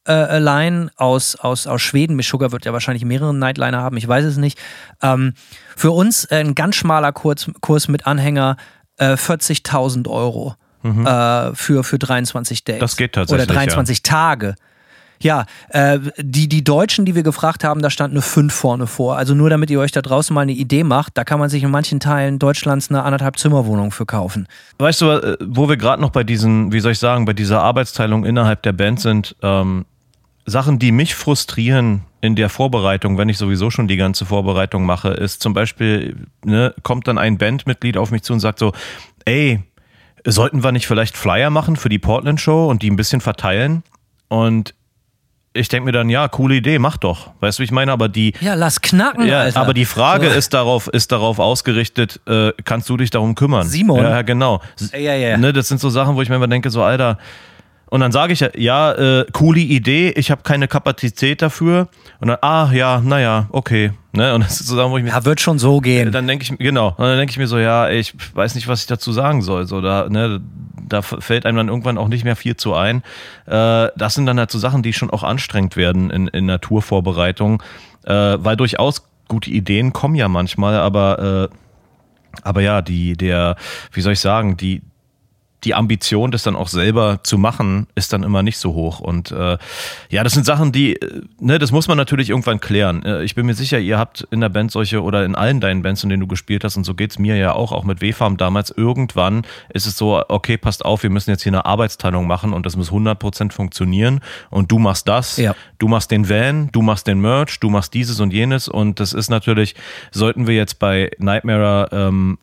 äh, Line aus, aus, aus Schweden. Meshuggah wird ja wahrscheinlich mehrere Nightliner haben, ich weiß es nicht. Ähm, für uns äh, ein ganz schmaler Kurs, Kurs mit Anhänger, äh, vierzigtausend Euro mhm. äh, für, für dreiundzwanzig Days. Das geht tatsächlich, oder dreiundzwanzig ja. Tage. Ja, äh, die, die Deutschen, die wir gefragt haben, da stand eine fünf vorne vor. Also nur damit ihr euch da draußen mal eine Idee macht, da kann man sich in manchen Teilen Deutschlands eine anderthalb Zimmerwohnung für kaufen. Weißt du, wo wir gerade noch bei diesen, wie soll ich sagen, bei dieser Arbeitsteilung innerhalb der Band sind, ähm, Sachen, die mich frustrieren in der Vorbereitung, wenn ich sowieso schon die ganze Vorbereitung mache, ist zum Beispiel, ne, kommt dann ein Bandmitglied auf mich zu und sagt so, ey, sollten wir nicht vielleicht Flyer machen für die Portland-Show und die ein bisschen verteilen? Und ich denke mir dann, ja, coole Idee, mach doch. Weißt du, wie ich meine? Aber die. Ja, lass knacken, ja, Alter. Aber die Frage so. ist darauf, ist darauf ausgerichtet, äh, kannst du dich darum kümmern? Simon. Ja, genau. Ja, ja. Ne, das sind so Sachen, wo ich mir immer denke, so, Alter. Und dann sage ich ja, ja, äh, coole Idee, ich habe keine Kapazität dafür. Und dann, ah, ja, naja, okay. Ne? Und das ist so Sachen, wo ich mir. Ja, wird schon so gehen. Dann denke ich, genau. Und dann denke ich mir so, ja, ey, ich weiß nicht, was ich dazu sagen soll. So, da, ne, da fällt einem dann irgendwann auch nicht mehr viel zu ein. Äh, das sind dann halt so Sachen, die schon auch anstrengend werden in, in Naturvorbereitung. Äh, weil durchaus gute Ideen kommen ja manchmal, aber, äh, aber ja, die, der, wie soll ich sagen, die, die Ambition, das dann auch selber zu machen, ist dann immer nicht so hoch. Und äh, ja, das sind Sachen, die, ne, das muss man natürlich irgendwann klären. Äh, ich bin mir sicher, ihr habt in der Band solche oder in allen deinen Bands, in denen du gespielt hast, und so geht's mir ja auch, auch mit W-Farm damals, irgendwann ist es so, okay, passt auf, wir müssen jetzt hier eine Arbeitsteilung machen und das muss hundert Prozent funktionieren und du machst das, ja. du machst den Van, du machst den Merch, du machst dieses und jenes und das ist natürlich, sollten wir jetzt bei Nightmare ähm,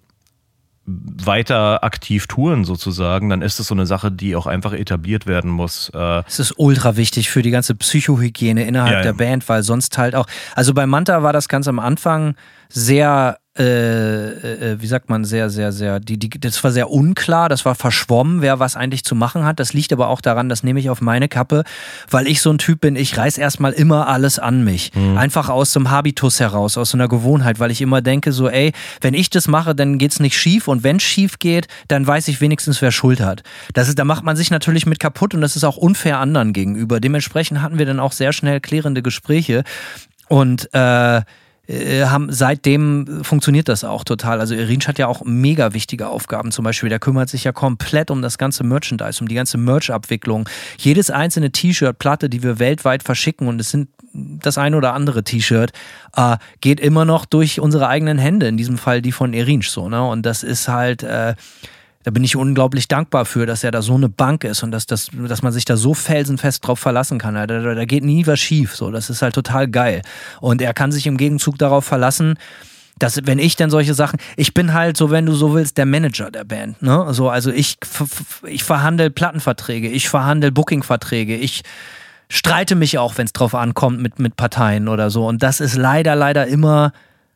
weiter aktiv touren sozusagen, dann ist es so eine Sache, die auch einfach etabliert werden muss. Es ist ultra wichtig für die ganze Psychohygiene innerhalb ja, ja. der Band, weil sonst halt auch, also bei Manta war das ganz am Anfang sehr, äh, äh, wie sagt man, sehr, sehr, sehr, die, die, das war sehr unklar, das war verschwommen, wer was eigentlich zu machen hat. Das liegt aber auch daran, das nehme ich auf meine Kappe, weil ich so ein Typ bin, ich reiß erstmal immer alles an mich. Mhm. Einfach aus so einem Habitus heraus, aus so einer Gewohnheit, weil ich immer denke so, ey, wenn ich das mache, dann geht's nicht schief und wenn es schief geht, dann weiß ich wenigstens, wer Schuld hat. Das ist, da macht man sich natürlich mit kaputt und das ist auch unfair anderen gegenüber. Dementsprechend hatten wir dann auch sehr schnell klärende Gespräche und äh, haben seitdem funktioniert das auch total. Also Irinsch hat ja auch mega wichtige Aufgaben zum Beispiel. Der kümmert sich ja komplett um das ganze Merchandise, um die ganze Merch-Abwicklung. Jedes einzelne T-Shirt, Platte, die wir weltweit verschicken und es sind das ein oder andere T-Shirt, äh, geht immer noch durch unsere eigenen Hände, in diesem Fall die von Irinsch so, ne? Und das ist halt, äh, da bin ich unglaublich dankbar für, dass er da so eine Bank ist und dass, dass, dass man sich da so felsenfest drauf verlassen kann. Da, da, da geht nie was schief. So. Das ist halt total geil. Und er kann sich im Gegenzug darauf verlassen, dass, wenn ich dann solche Sachen, ich bin halt so, wenn du so willst, der Manager der Band. Ne? So, also ich, ich verhandle Plattenverträge, ich verhandle Bookingverträge, ich streite mich auch, wenn es drauf ankommt, mit, mit Parteien oder so. Und das ist leider, leider immer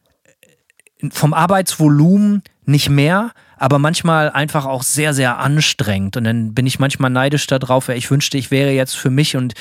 vom Arbeitsvolumen nicht mehr, aber manchmal einfach auch sehr, sehr anstrengend. Und dann bin ich manchmal neidisch darauf, ich wünschte, ich wäre jetzt für mich und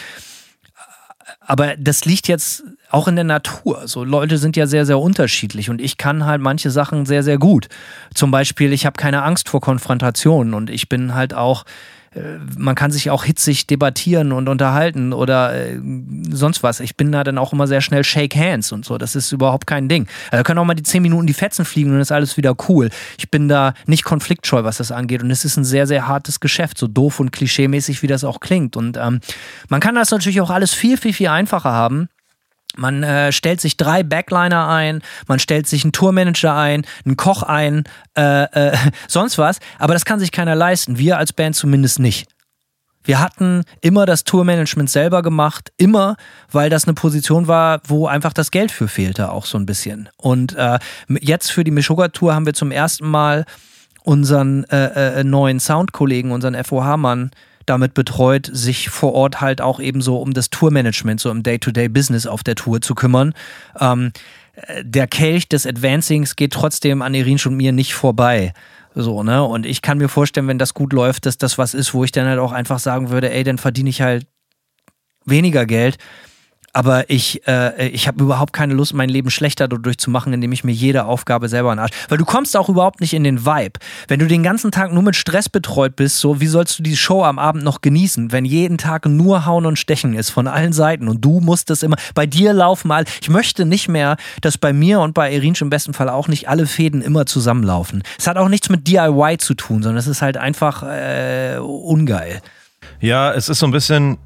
aber das liegt jetzt auch in der Natur. So, Leute sind ja sehr, sehr unterschiedlich und ich kann halt manche Sachen sehr, sehr gut. Zum Beispiel, ich habe keine Angst vor Konfrontationen und ich bin halt auch, man kann sich auch hitzig debattieren und unterhalten oder äh, sonst was. Ich bin da dann auch immer sehr schnell Shake Hands und so. Das ist überhaupt kein Ding. Also da können auch mal die zehn Minuten die Fetzen fliegen und dann ist alles wieder cool. Ich bin da nicht konfliktscheu, was das angeht. Und es ist ein sehr, sehr hartes Geschäft. So doof und klischeemäßig, wie das auch klingt. Und ähm, man kann das natürlich auch alles viel, viel, viel einfacher haben. Man äh, stellt sich drei Backliner ein, man stellt sich einen Tourmanager ein, einen Koch ein, äh, äh, sonst was. Aber das kann sich keiner leisten. Wir als Band zumindest nicht. Wir hatten immer das Tourmanagement selber gemacht, immer, weil das eine Position war, wo einfach das Geld für fehlte, auch so ein bisschen. Und äh, jetzt für die Meshuggah-Tour haben wir zum ersten Mal unseren äh, äh, neuen Soundkollegen, unseren F O H-Mann, damit betreut, sich vor Ort halt auch eben so um das Tourmanagement, so im Day-to-Day-Business auf der Tour zu kümmern. Ähm, der Kelch des Advancings geht trotzdem an Irinsch und mir nicht vorbei. So, ne? Und ich kann mir vorstellen, wenn das gut läuft, dass das was ist, wo ich dann halt auch einfach sagen würde, ey, dann verdiene ich halt weniger Geld. Aber ich, äh, ich habe überhaupt keine Lust, mein Leben schlechter dadurch zu machen, indem ich mir jede Aufgabe selber an den Arsch. Weil du kommst auch überhaupt nicht in den Vibe. Wenn du den ganzen Tag nur mit Stress betreut bist, so wie sollst du die Show am Abend noch genießen, wenn jeden Tag nur Hauen und Stechen ist von allen Seiten und du musst das immer, bei dir laufen mal. Ich möchte nicht mehr, dass bei mir und bei Erinsch im besten Fall auch nicht alle Fäden immer zusammenlaufen. Es hat auch nichts mit D I Y zu tun, sondern es ist halt einfach äh, ungeil. Ja, es ist so ein bisschen...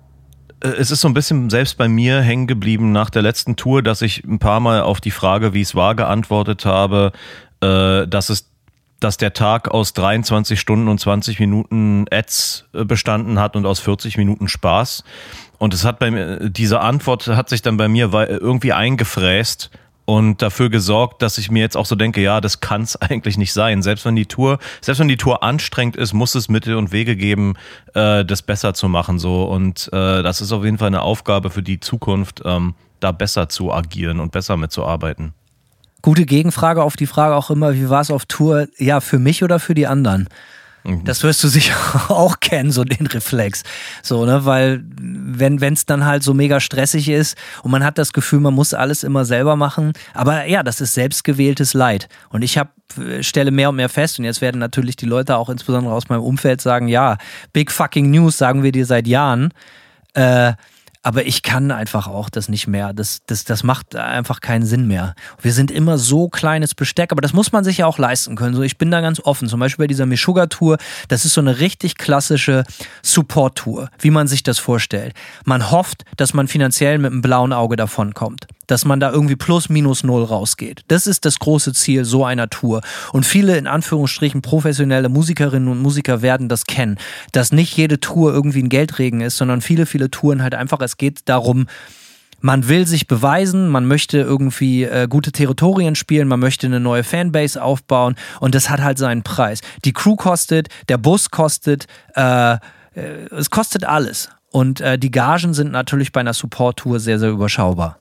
Es ist so ein bisschen selbst bei mir hängen geblieben nach der letzten Tour, dass ich ein paar Mal auf die Frage, wie es war, geantwortet habe, äh, dass es, dass der Tag aus dreiundzwanzig Stunden und zwanzig Minuten Ads bestanden hat und aus vierzig Minuten Spaß. Und es hat bei mir, diese Antwort hat sich dann bei mir irgendwie eingefräst und dafür gesorgt, dass ich mir jetzt auch so denke, ja, das kann es eigentlich nicht sein. Selbst wenn die Tour, selbst wenn die Tour anstrengend ist, muss es Mittel und Wege geben, äh, das besser zu machen. So. Und äh, das ist auf jeden Fall eine Aufgabe für die Zukunft, ähm, da besser zu agieren und besser mitzuarbeiten. Gute Gegenfrage auf die Frage auch immer, wie war es auf Tour? Ja, für mich oder für die anderen? Das wirst du sicher auch kennen, so den Reflex. So, ne, weil wenn es dann halt so mega stressig ist und man hat das Gefühl, man muss alles immer selber machen. Aber ja, das ist selbstgewähltes Leid. Und ich hab, stelle mehr und mehr fest, und jetzt werden natürlich die Leute auch insbesondere aus meinem Umfeld sagen, ja, big fucking news, sagen wir dir seit Jahren. Äh, Aber ich kann einfach auch das nicht mehr. Das, das, das macht einfach keinen Sinn mehr. Wir sind immer so kleines Besteck, aber das muss man sich ja auch leisten können. So, ich bin da ganz offen. Zum Beispiel bei dieser Meshuggah-Tour, das ist so eine richtig klassische Support-Tour, wie man sich das vorstellt. Man hofft, dass man finanziell mit einem blauen Auge davonkommt. Dass man da irgendwie plus minus null rausgeht. Das ist das große Ziel so einer Tour. Und viele, in Anführungsstrichen, professionelle Musikerinnen und Musiker werden das kennen. Dass nicht jede Tour irgendwie ein Geldregen ist, sondern viele, viele Touren halt einfach, es geht darum, man will sich beweisen, man möchte irgendwie äh, gute Territorien spielen, man möchte eine neue Fanbase aufbauen und das hat halt seinen Preis. Die Crew kostet, der Bus kostet, äh, äh, es kostet alles. Und äh, die Gagen sind natürlich bei einer Support-Tour sehr, sehr überschaubar.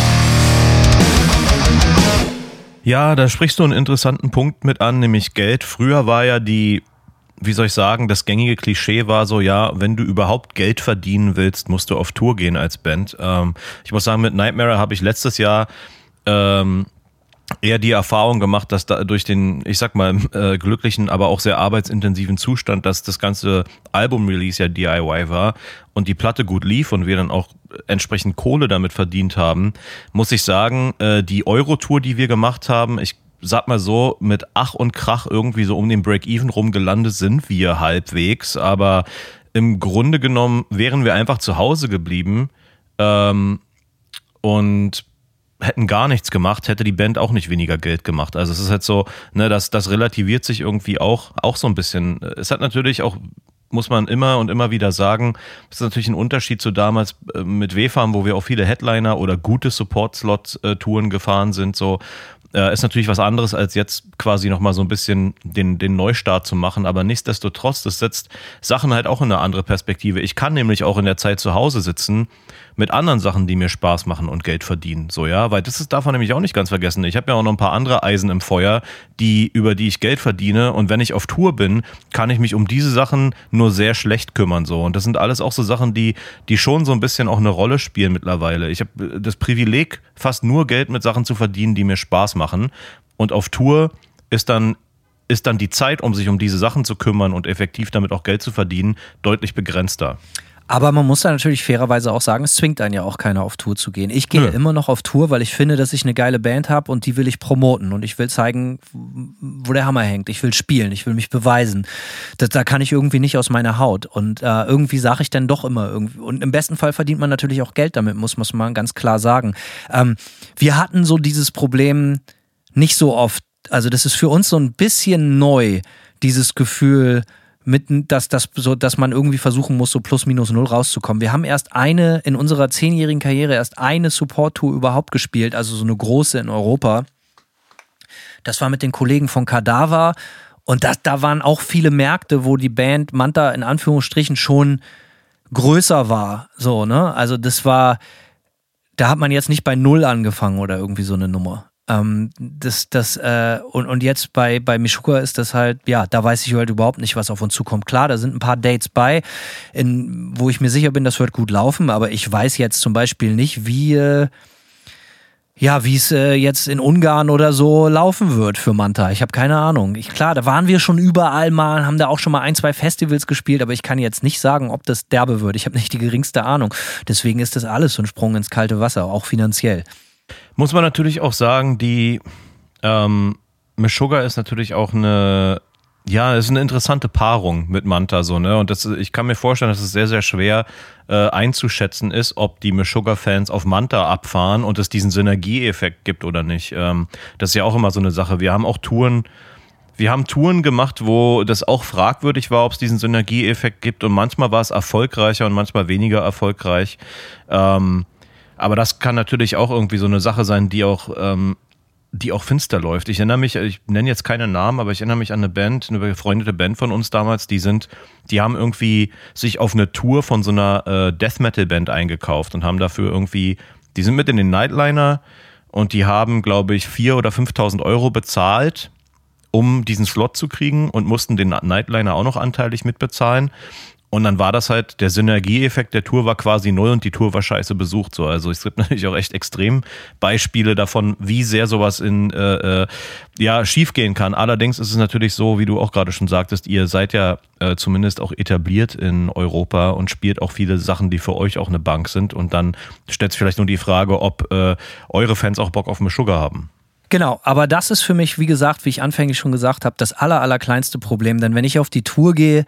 Ja, da sprichst du einen interessanten Punkt mit an, nämlich Geld. Früher war ja die, wie soll ich sagen, das gängige Klischee war so, ja, wenn du überhaupt Geld verdienen willst, musst du auf Tour gehen als Band. Ähm, ich muss sagen, mit Nightmare habe ich letztes Jahr ähm, eher die Erfahrung gemacht, dass da durch den, ich sag mal, äh, glücklichen, aber auch sehr arbeitsintensiven Zustand, dass das ganze Album-Release ja D I Y war und die Platte gut lief und wir dann auch entsprechend Kohle damit verdient haben, muss ich sagen, äh, die Euro-Tour, die wir gemacht haben, ich sag mal so, mit Ach und Krach irgendwie so um den Break-Even rum gelandet sind wir halbwegs, aber im Grunde genommen wären wir einfach zu Hause geblieben ähm, und hätten gar nichts gemacht, hätte die Band auch nicht weniger Geld gemacht. Also es ist halt so, ne, das, das relativiert sich irgendwie auch, auch so ein bisschen. Es hat natürlich auch, muss man immer und immer wieder sagen, das ist natürlich ein Unterschied zu damals mit W-Farm, wo wir auch viele Headliner oder gute Support-Slot-Touren gefahren sind, so. Ist natürlich was anderes, als jetzt quasi nochmal so ein bisschen den, den Neustart zu machen, aber nichtsdestotrotz, das setzt Sachen halt auch in eine andere Perspektive. Ich kann nämlich auch in der Zeit zu Hause sitzen mit anderen Sachen, die mir Spaß machen und Geld verdienen, so, ja, weil das ist, darf man nämlich auch nicht ganz vergessen. Ich habe ja auch noch ein paar andere Eisen im Feuer, die, über die ich Geld verdiene, und wenn ich auf Tour bin, kann ich mich um diese Sachen nur sehr schlecht kümmern, so, und das sind alles auch so Sachen, die, die schon so ein bisschen auch eine Rolle spielen mittlerweile. Ich habe das Privileg, fast nur Geld mit Sachen zu verdienen, die mir Spaß machen, und auf Tour ist dann ist dann die Zeit, um sich um diese Sachen zu kümmern und effektiv damit auch Geld zu verdienen, deutlich begrenzter. Aber man muss da natürlich fairerweise auch sagen, es zwingt einen ja auch keiner auf Tour zu gehen. Ich gehe ja immer noch auf Tour, weil ich finde, dass ich eine geile Band habe und die will ich promoten und ich will zeigen, wo der Hammer hängt. Ich will spielen, ich will mich beweisen. Das, da kann ich irgendwie nicht aus meiner Haut und äh, irgendwie sage ich dann doch immer irgendwie. Und im besten Fall verdient man natürlich auch Geld damit, muss man mal ganz klar sagen. Ähm, wir hatten so dieses Problem nicht so oft. Also das ist für uns so ein bisschen neu, dieses Gefühl, mit, dass, dass, so, dass man irgendwie versuchen muss, so plus minus null rauszukommen. Wir haben erst eine, in unserer zehnjährigen Karriere, erst eine Support-Tour überhaupt gespielt, also so eine große in Europa. Das war mit den Kollegen von Kadaver und das, da waren auch viele Märkte, wo die Band Manta in Anführungsstrichen schon größer war. So, ne? Also das war, da hat man jetzt nicht bei Null angefangen oder irgendwie so eine Nummer. Ähm, das, das, äh, und, und jetzt bei, bei Meshuggah ist das halt, ja, da weiß ich halt überhaupt nicht, was auf uns zukommt. Klar, da sind ein paar Dates bei, in, wo ich mir sicher bin, das wird gut laufen, aber ich weiß jetzt zum Beispiel nicht, wie, äh, ja, wie es äh, jetzt in Ungarn oder so laufen wird für Manta. Ich habe keine Ahnung. Ich, klar, da waren wir schon überall mal, haben da auch schon mal ein, zwei Festivals gespielt, aber ich kann jetzt nicht sagen, ob das derbe wird. Ich habe nicht die geringste Ahnung. Deswegen ist das alles so ein Sprung ins kalte Wasser, auch finanziell. Muss man natürlich auch sagen, die ähm, Meshuggah ist natürlich auch eine, ja, ist eine interessante Paarung mit Manta so, ne? Und das, ich kann mir vorstellen, dass es sehr, sehr schwer äh, einzuschätzen ist, ob die Meshuggah-Fans auf Manta abfahren und es diesen Synergieeffekt gibt oder nicht. Ähm, das ist ja auch immer so eine Sache. Wir haben auch Touren, wir haben Touren gemacht, wo das auch fragwürdig war, ob es diesen Synergieeffekt gibt, und manchmal war es erfolgreicher und manchmal weniger erfolgreich. Ähm, Aber das kann natürlich auch irgendwie so eine Sache sein, die auch, ähm, die auch finster läuft. Ich erinnere mich, ich nenne jetzt keine Namen, aber ich erinnere mich an eine Band, eine befreundete Band von uns damals, die sind, die haben irgendwie sich auf eine Tour von so einer äh, Death Metal Band eingekauft und haben dafür irgendwie, die sind mit in den Nightliner und die haben, glaube ich, viertausend oder fünftausend Euro bezahlt, um diesen Slot zu kriegen, und mussten den Nightliner auch noch anteilig mitbezahlen. Und dann war das halt, der Synergieeffekt der Tour war quasi null und die Tour war scheiße besucht. So. Also es gibt natürlich auch echt extrem Beispiele davon, wie sehr sowas in äh, äh, ja, schief gehen kann. Allerdings ist es natürlich so, wie du auch gerade schon sagtest, ihr seid ja äh, zumindest auch etabliert in Europa und spielt auch viele Sachen, die für euch auch eine Bank sind. Und dann stellt sich vielleicht nur die Frage, ob äh, eure Fans auch Bock auf Meshuggah haben. Genau, aber das ist für mich, wie gesagt, wie ich anfänglich schon gesagt habe, das aller, aller kleinste Problem. Denn wenn ich auf die Tour gehe,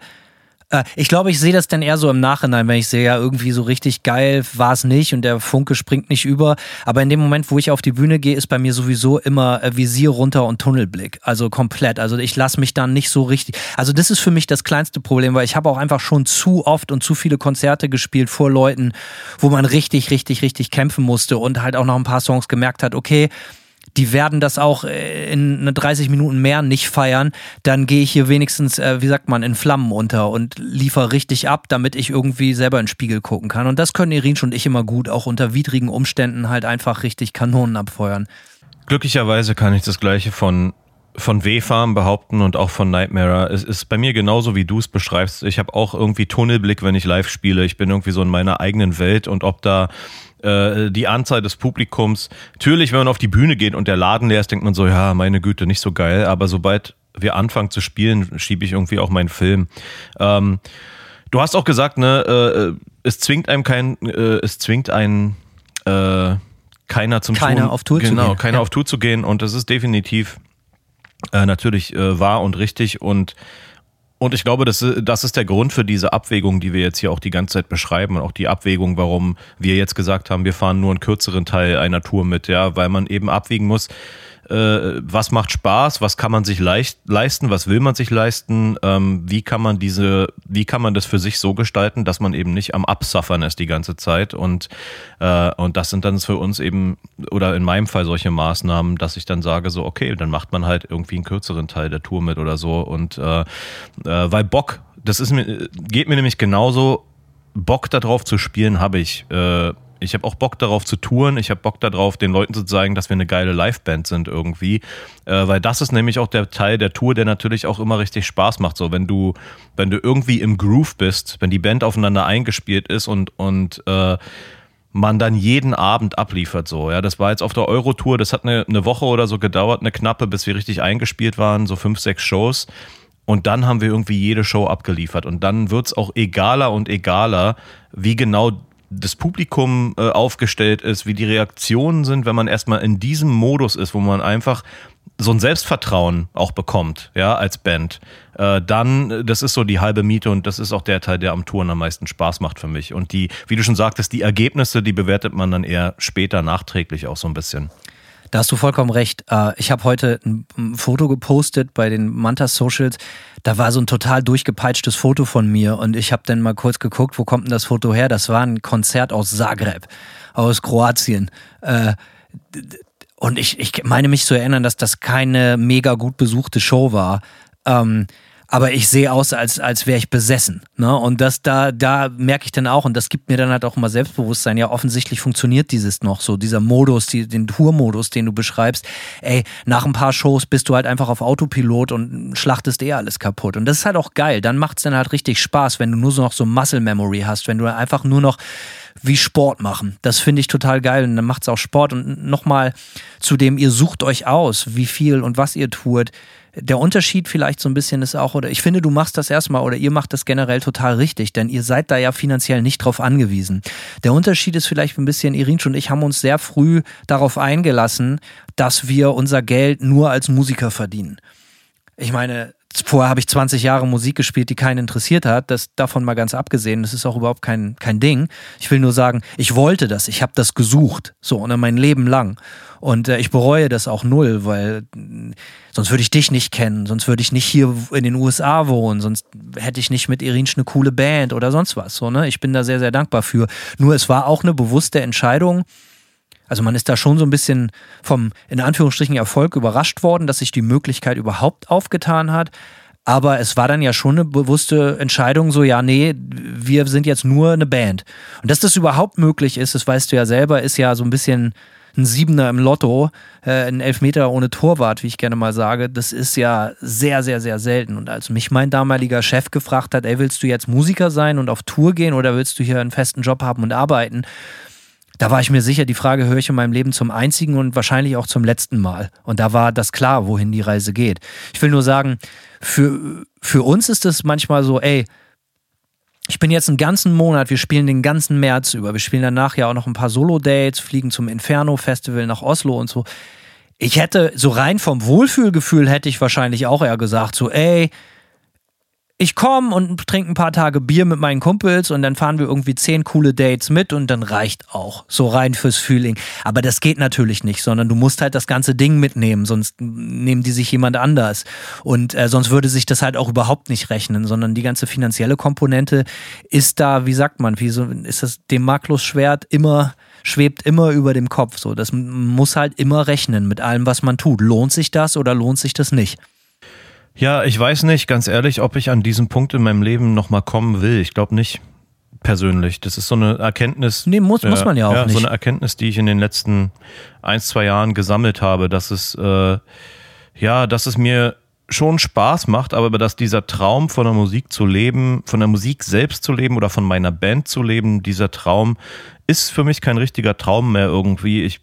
ich glaube, ich sehe das dann eher so im Nachhinein, wenn ich sehe, ja, irgendwie so richtig geil war es nicht und der Funke springt nicht über. Aber in dem Moment, wo ich auf die Bühne gehe, ist bei mir sowieso immer Visier runter und Tunnelblick. Also komplett. Also ich lasse mich dann nicht so richtig. Also das ist für mich das kleinste Problem, weil ich habe auch einfach schon zu oft und zu viele Konzerte gespielt vor Leuten, wo man richtig, richtig, richtig kämpfen musste und halt auch noch ein paar Songs gemerkt hat, okay, die werden das auch in dreißig Minuten mehr nicht feiern, dann gehe ich hier wenigstens, äh, wie sagt man, in Flammen unter und liefere richtig ab, damit ich irgendwie selber in den Spiegel gucken kann. Und das können Irinsch und ich immer gut, auch unter widrigen Umständen halt einfach richtig Kanonen abfeuern. Glücklicherweise kann ich das Gleiche von von W-Farm behaupten und auch von Nightmare. Es ist bei mir genauso, wie du es beschreibst. Ich habe auch irgendwie Tunnelblick, wenn ich live spiele. Ich bin irgendwie so in meiner eigenen Welt, und ob da äh, die Anzahl des Publikums, natürlich, wenn man auf die Bühne geht und der Laden leer ist, denkt man so, ja, meine Güte, nicht so geil. Aber sobald wir anfangen zu spielen, schiebe ich irgendwie auch meinen Film. Ähm, du hast auch gesagt, ne, äh, es zwingt einem kein, äh, es zwingt einen äh, keiner zum keiner Tun, auf Tour genau, zu gehen. keiner ja. auf Tour zu gehen, und das ist definitiv Äh, natürlich äh, wahr und richtig, und und ich glaube, das, das ist der Grund für diese Abwägung, die wir jetzt hier auch die ganze Zeit beschreiben, und auch die Abwägung, warum wir jetzt gesagt haben, wir fahren nur einen kürzeren Teil einer Tour mit, ja, weil man eben abwägen muss, äh, was macht Spaß, was kann man sich leicht, leisten, was will man sich leisten, ähm, wie kann man diese, wie kann man das für sich so gestalten, dass man eben nicht am Absuffern ist die ganze Zeit, und äh, und das sind dann für uns eben, oder in meinem Fall solche Maßnahmen, dass ich dann sage so, okay, dann macht man halt irgendwie einen kürzeren Teil der Tour mit oder so, und äh, äh, weil Bock, das ist mir, geht mir nämlich genauso, Bock darauf zu spielen habe ich, äh, Ich habe auch Bock darauf zu touren, ich habe Bock darauf, den Leuten zu zeigen, dass wir eine geile Liveband sind irgendwie, äh, weil das ist nämlich auch der Teil der Tour, der natürlich auch immer richtig Spaß macht, so wenn du wenn du irgendwie im Groove bist, wenn die Band aufeinander eingespielt ist und und äh, man dann jeden Abend abliefert, so, ja, das war jetzt auf der Euro-Tour, das hat eine, eine Woche oder so gedauert, eine knappe, bis wir richtig eingespielt waren, so fünf, sechs Shows. Und dann haben wir irgendwie jede Show abgeliefert, und dann wird's auch egaler und egaler, wie genau das Publikum äh, aufgestellt ist, wie die Reaktionen sind, wenn man erstmal in diesem Modus ist, wo man einfach so ein Selbstvertrauen auch bekommt, ja, als Band, äh, dann, das ist so die halbe Miete, und das ist auch der Teil, der am Touren am meisten Spaß macht für mich. Und die, wie du schon sagtest, die Ergebnisse, die bewertet man dann eher später nachträglich auch so ein bisschen. Da hast du vollkommen recht. Ich habe heute ein Foto gepostet bei den Manta Socials. Da war so ein total durchgepeitschtes Foto von mir, und ich habe dann mal kurz geguckt, wo kommt denn das Foto her? Das war ein Konzert aus Zagreb, aus Kroatien. Und ich, ich meine mich zu erinnern, dass das keine mega gut besuchte Show war. aber ich sehe aus, als, als wäre ich besessen. Ne? Und das da, da merke ich dann auch, und das gibt mir dann halt auch immer Selbstbewusstsein, ja, offensichtlich funktioniert dieses noch so, dieser Modus, die, den Tourmodus, den du beschreibst. Ey, nach ein paar Shows bist du halt einfach auf Autopilot und schlachtest eh alles kaputt. Und das ist halt auch geil. Dann macht es dann halt richtig Spaß, wenn du nur so noch so Muscle Memory hast, wenn du einfach nur noch wie Sport machen. Das finde ich total geil und dann macht es auch Sport. Und nochmal zu dem, ihr sucht euch aus, wie viel und was ihr tut. Der Unterschied vielleicht so ein bisschen ist auch, oder ich finde, du machst das erstmal oder ihr macht das generell total richtig, denn ihr seid da ja finanziell nicht drauf angewiesen. Der Unterschied ist vielleicht ein bisschen, Irinsch und ich haben uns sehr früh darauf eingelassen, dass wir unser Geld nur als Musiker verdienen. Ich meine, vorher habe ich zwanzig Jahre Musik gespielt, die keinen interessiert hat. Das davon mal ganz abgesehen. Das ist auch überhaupt kein, kein Ding. Ich will nur sagen, ich wollte das. Ich habe das gesucht. So, und mein Leben lang. Und äh, ich bereue das auch null, weil äh, sonst würde ich dich nicht kennen. Sonst würde ich nicht hier in den U S A wohnen. Sonst hätte ich nicht mit Irinsch eine coole Band oder sonst was. So, ne? Ich bin da sehr, sehr dankbar für. Nur es war auch eine bewusste Entscheidung. Also man ist da schon so ein bisschen vom, in Anführungsstrichen, Erfolg überrascht worden, dass sich die Möglichkeit überhaupt aufgetan hat. Aber es war dann ja schon eine bewusste Entscheidung, so ja, nee, wir sind jetzt nur eine Band. Und dass das überhaupt möglich ist, das weißt du ja selber, ist ja so ein bisschen ein Siebener im Lotto, äh, ein Elfmeter ohne Torwart, wie ich gerne mal sage. Das ist ja sehr, sehr, sehr selten. Und als mich mein damaliger Chef gefragt hat, ey, willst du jetzt Musiker sein und auf Tour gehen oder willst du hier einen festen Job haben und arbeiten? Da war ich mir sicher, die Frage höre ich in meinem Leben zum einzigen und wahrscheinlich auch zum letzten Mal. Und da war das klar, wohin die Reise geht. Ich will nur sagen, für, für uns ist es manchmal so, ey, ich bin jetzt einen ganzen Monat, wir spielen den ganzen März über. Wir spielen danach ja auch noch ein paar Solo-Dates, fliegen zum Inferno-Festival nach Oslo und so. Ich hätte, so rein vom Wohlfühlgefühl hätte ich wahrscheinlich auch eher gesagt, so ey, ich komme und trinke ein paar Tage Bier mit meinen Kumpels und dann fahren wir irgendwie zehn coole Dates mit und dann reicht auch. So rein fürs Feeling. Aber das geht natürlich nicht, sondern du musst halt das ganze Ding mitnehmen, sonst nehmen die sich jemand anders. Und äh, sonst würde sich das halt auch überhaupt nicht rechnen, sondern die ganze finanzielle Komponente ist da, wie sagt man, wie so ist das Damoklesschwert immer, schwebt immer über dem Kopf. So, das muss halt immer rechnen mit allem, was man tut. Lohnt sich das oder lohnt sich das nicht? Ja, ich weiß nicht, ganz ehrlich, ob ich an diesem Punkt in meinem Leben nochmal kommen will. Ich glaube nicht, persönlich. Das ist so eine Erkenntnis. Nee, muss, äh, muss man ja auch ja, nicht. So eine Erkenntnis, die ich in den letzten ein, zwei Jahren gesammelt habe, dass es, äh, ja, dass es mir schon Spaß macht, aber dass dieser Traum von der Musik zu leben, von der Musik selbst zu leben oder von meiner Band zu leben, dieser Traum ist für mich kein richtiger Traum mehr irgendwie. Ich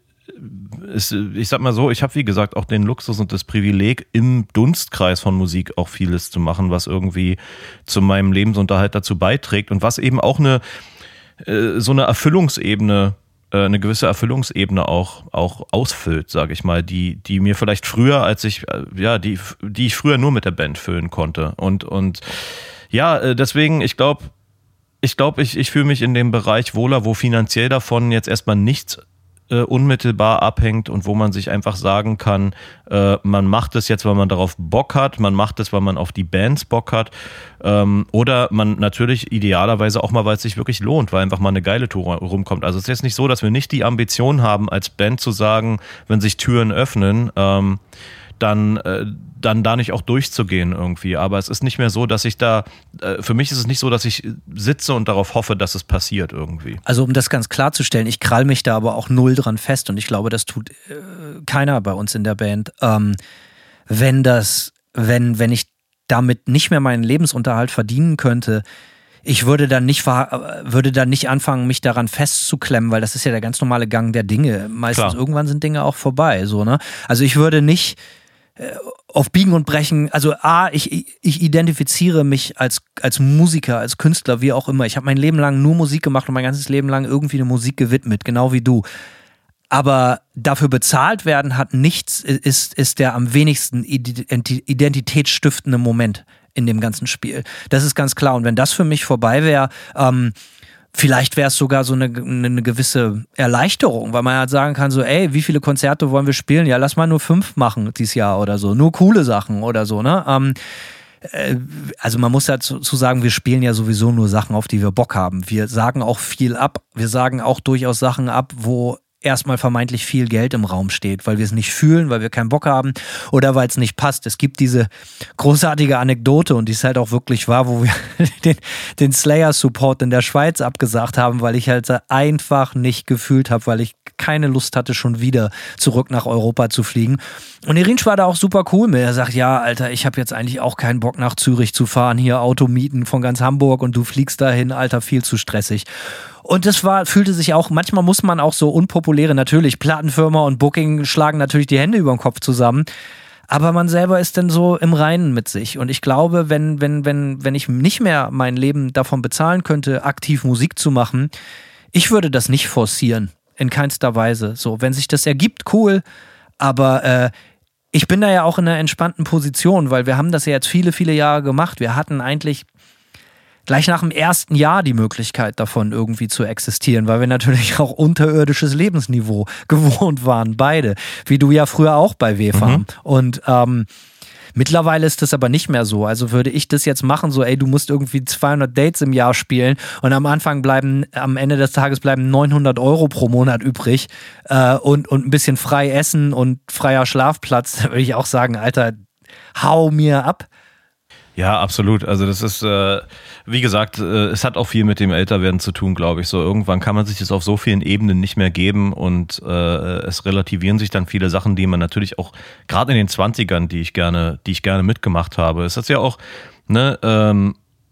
Ist, ich sag mal so, ich habe wie gesagt auch den Luxus und das Privileg, im Dunstkreis von Musik auch vieles zu machen, was irgendwie zu meinem Lebensunterhalt dazu beiträgt und was eben auch eine äh, so eine Erfüllungsebene, äh, eine gewisse Erfüllungsebene auch auch ausfüllt, sage ich mal, die die mir vielleicht früher, als ich äh, ja die die ich früher nur mit der Band füllen konnte und und ja äh, deswegen ich glaube ich glaube ich ich fühle mich in dem Bereich wohler, wo finanziell davon jetzt erstmal nichts Uh, unmittelbar abhängt und wo man sich einfach sagen kann, uh, man macht es jetzt, weil man darauf Bock hat, man macht es, weil man auf die Bands Bock hat, um, oder man natürlich idealerweise auch mal, weil es sich wirklich lohnt, weil einfach mal eine geile Tour rumkommt. Also es ist jetzt nicht so, dass wir nicht die Ambition haben, als Band zu sagen, wenn sich Türen öffnen, um, dann, äh, dann da nicht auch durchzugehen irgendwie. Aber es ist nicht mehr so, dass ich da, äh, für mich ist es nicht so, dass ich sitze und darauf hoffe, dass es passiert irgendwie. Also um das ganz klarzustellen, ich krall mich da aber auch null dran fest und ich glaube, das tut äh, keiner bei uns in der Band. Ähm, wenn das, wenn, wenn ich damit nicht mehr meinen Lebensunterhalt verdienen könnte, ich würde dann nicht würde dann nicht anfangen, mich daran festzuklemmen, weil das ist ja der ganz normale Gang der Dinge. Meistens Klar. Irgendwann sind Dinge auch vorbei, so, ne? Also ich würde nicht auf Biegen und Brechen, also A, ich, ich identifiziere mich als, als Musiker, als Künstler, wie auch immer. Ich habe mein Leben lang nur Musik gemacht und mein ganzes Leben lang irgendwie eine Musik gewidmet, genau wie du. Aber dafür bezahlt werden hat nichts, ist, ist der am wenigsten identitätsstiftende Moment in dem ganzen Spiel. Das ist ganz klar. Und wenn das für mich vorbei wäre, ähm, vielleicht wäre es sogar so eine, eine gewisse Erleichterung, weil man halt sagen kann, so, ey, wie viele Konzerte wollen wir spielen? Ja, lass mal nur fünf machen dieses Jahr oder so. Nur coole Sachen oder so, ne? Ähm, äh, also man muss dazu sagen, wir spielen ja sowieso nur Sachen, auf die wir Bock haben. Wir sagen auch viel ab. Wir sagen auch durchaus Sachen ab, wo erstmal vermeintlich viel Geld im Raum steht, weil wir es nicht fühlen, weil wir keinen Bock haben oder weil es nicht passt. Es gibt diese großartige Anekdote und die ist halt auch wirklich wahr, wo wir den, den Slayer-Support in der Schweiz abgesagt haben, weil ich halt einfach nicht gefühlt habe, weil ich keine Lust hatte, schon wieder zurück nach Europa zu fliegen. Und Irinsch war da auch super cool mit. Er sagt, ja, Alter, ich habe jetzt eigentlich auch keinen Bock nach Zürich zu fahren, hier Auto mieten von ganz Hamburg und du fliegst dahin, Alter, viel zu stressig. Und das war, fühlte sich auch, manchmal muss man auch so unpopuläre, natürlich, Plattenfirma und Booking schlagen natürlich die Hände über den Kopf zusammen. Aber man selber ist dann so im Reinen mit sich. Und ich glaube, wenn, wenn, wenn, wenn ich nicht mehr mein Leben davon bezahlen könnte, aktiv Musik zu machen, ich würde das nicht forcieren. In keinster Weise. So, wenn sich das ergibt, cool. Aber äh, ich bin da ja auch in einer entspannten Position, weil wir haben das ja jetzt viele, viele Jahre gemacht. Wir hatten eigentlich gleich nach dem ersten Jahr die Möglichkeit davon irgendwie zu existieren, weil wir natürlich auch unterirdisches Lebensniveau gewohnt waren, beide. Wie du ja früher auch bei W F A. Mhm. Und ähm, mittlerweile ist das aber nicht mehr so. Also würde ich das jetzt machen, so ey, du musst irgendwie zweihundert Dates im Jahr spielen und am Anfang bleiben, am Ende des Tages bleiben neunhundert Euro pro Monat übrig äh, und, und ein bisschen frei essen und freier Schlafplatz, da würde ich auch sagen, Alter, hau mir ab. Ja, absolut. Also das ist, äh, wie gesagt, äh, es hat auch viel mit dem Älterwerden zu tun, glaube ich. So irgendwann kann man sich das auf so vielen Ebenen nicht mehr geben und äh, es relativieren sich dann viele Sachen, die man natürlich auch gerade in den zwanzigern, die ich gerne, die ich gerne mitgemacht habe. Es ist ja auch, ne, ähm,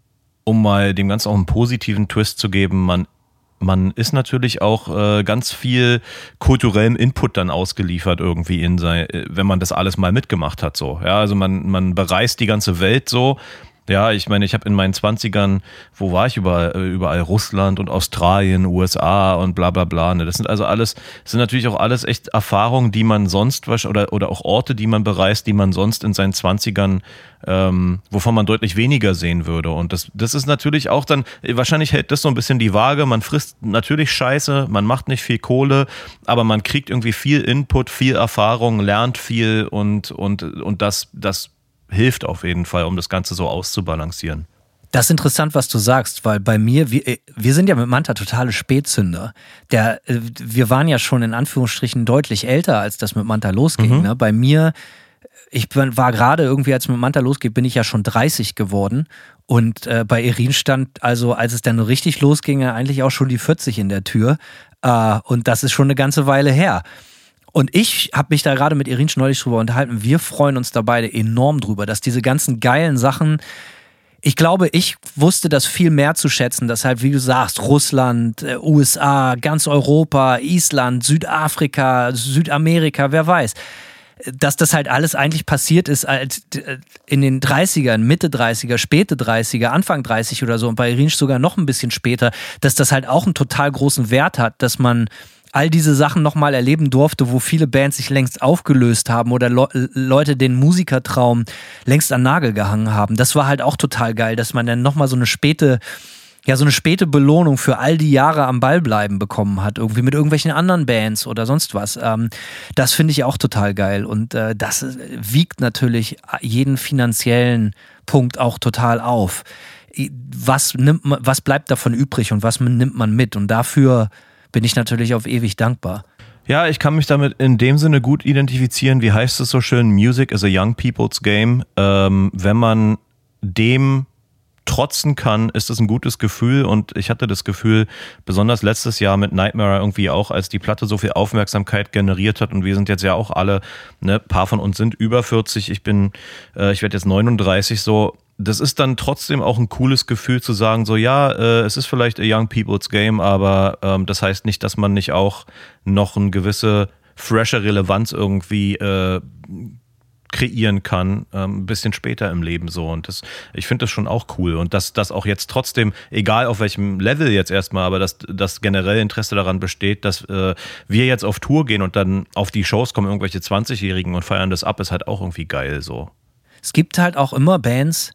um mal dem Ganzen auch einen positiven Twist zu geben, man Man ist natürlich auch äh, ganz viel kulturellem Input dann ausgeliefert irgendwie in sein, wenn man das alles mal mitgemacht hat so. Ja, also man man bereist die ganze Welt so. Ja, ich meine, ich habe in meinen zwanzigern, wo war ich überall, überall Russland und Australien, U S A und bla bla bla. Ne? Das sind also alles, das sind natürlich auch alles echt Erfahrungen, die man sonst, oder, oder auch Orte, die man bereist, die man sonst in seinen zwanzigern, ähm, wovon man deutlich weniger sehen würde. Und das, das ist natürlich auch dann, wahrscheinlich hält das so ein bisschen die Waage. Man frisst natürlich Scheiße, man macht nicht viel Kohle, aber man kriegt irgendwie viel Input, viel Erfahrung, lernt viel und, und, und das, das hilft auf jeden Fall, um das Ganze so auszubalancieren. Das ist interessant, was du sagst, weil bei mir, wir, wir sind ja mit Manta totale Spätzünder. Der, wir waren ja schon in Anführungsstrichen deutlich älter, als das mit Manta losging. Mhm. Ne? Bei mir, ich war gerade irgendwie, als mit Manta losgeht, bin ich ja schon dreißig geworden. Und äh, bei Irin stand, also als es dann richtig losging, eigentlich auch schon die vierzig in der Tür. Äh, und das ist schon eine ganze Weile her. Und ich habe mich da gerade mit Irinsch neulich drüber unterhalten. Wir freuen uns da beide enorm drüber, dass diese ganzen geilen Sachen, ich glaube, ich wusste das viel mehr zu schätzen, dass halt, wie du sagst, Russland, U S A, ganz Europa, Island, Südafrika, Südamerika, wer weiß, dass das halt alles eigentlich passiert ist in den dreißigern, Mitte dreißiger, späte dreißiger, Anfang dreißig oder so und bei Irinsch sogar noch ein bisschen später, dass das halt auch einen total großen Wert hat, dass man all diese Sachen nochmal erleben durfte, wo viele Bands sich längst aufgelöst haben oder Le- Leute den Musikertraum längst an den Nagel gehangen haben. Das war halt auch total geil, dass man dann nochmal so eine späte, ja, so eine späte Belohnung für all die Jahre am Ball bleiben bekommen hat, irgendwie mit irgendwelchen anderen Bands oder sonst was. Ähm, das finde ich auch total geil und äh, das wiegt natürlich jeden finanziellen Punkt auch total auf. Was nimmt man, was bleibt davon übrig und was nimmt man mit? Und dafür bin ich natürlich auf ewig dankbar. Ja, ich kann mich damit in dem Sinne gut identifizieren. Wie heißt es so schön? Music is a young people's game. Ähm, wenn man dem trotzen kann, ist es ein gutes Gefühl und ich hatte das Gefühl, besonders letztes Jahr mit Nightmare irgendwie auch, als die Platte so viel Aufmerksamkeit generiert hat und wir sind jetzt ja auch alle, ne, ein paar von uns sind über vierzig, ich bin, äh, ich werde jetzt neununddreißig so, das ist dann trotzdem auch ein cooles Gefühl zu sagen, so ja, äh, es ist vielleicht a young people's game, aber ähm, das heißt nicht, dass man nicht auch noch eine gewisse frische Relevanz irgendwie äh, kreieren kann, ähm, ein bisschen später im Leben so und das, ich finde das schon auch cool und dass das auch jetzt trotzdem, egal auf welchem Level jetzt erstmal, aber dass das generell Interesse daran besteht, dass äh, wir jetzt auf Tour gehen und dann auf die Shows kommen irgendwelche zwanzigjährigen und feiern das ab, ist halt auch irgendwie geil so. Es gibt halt auch immer Bands,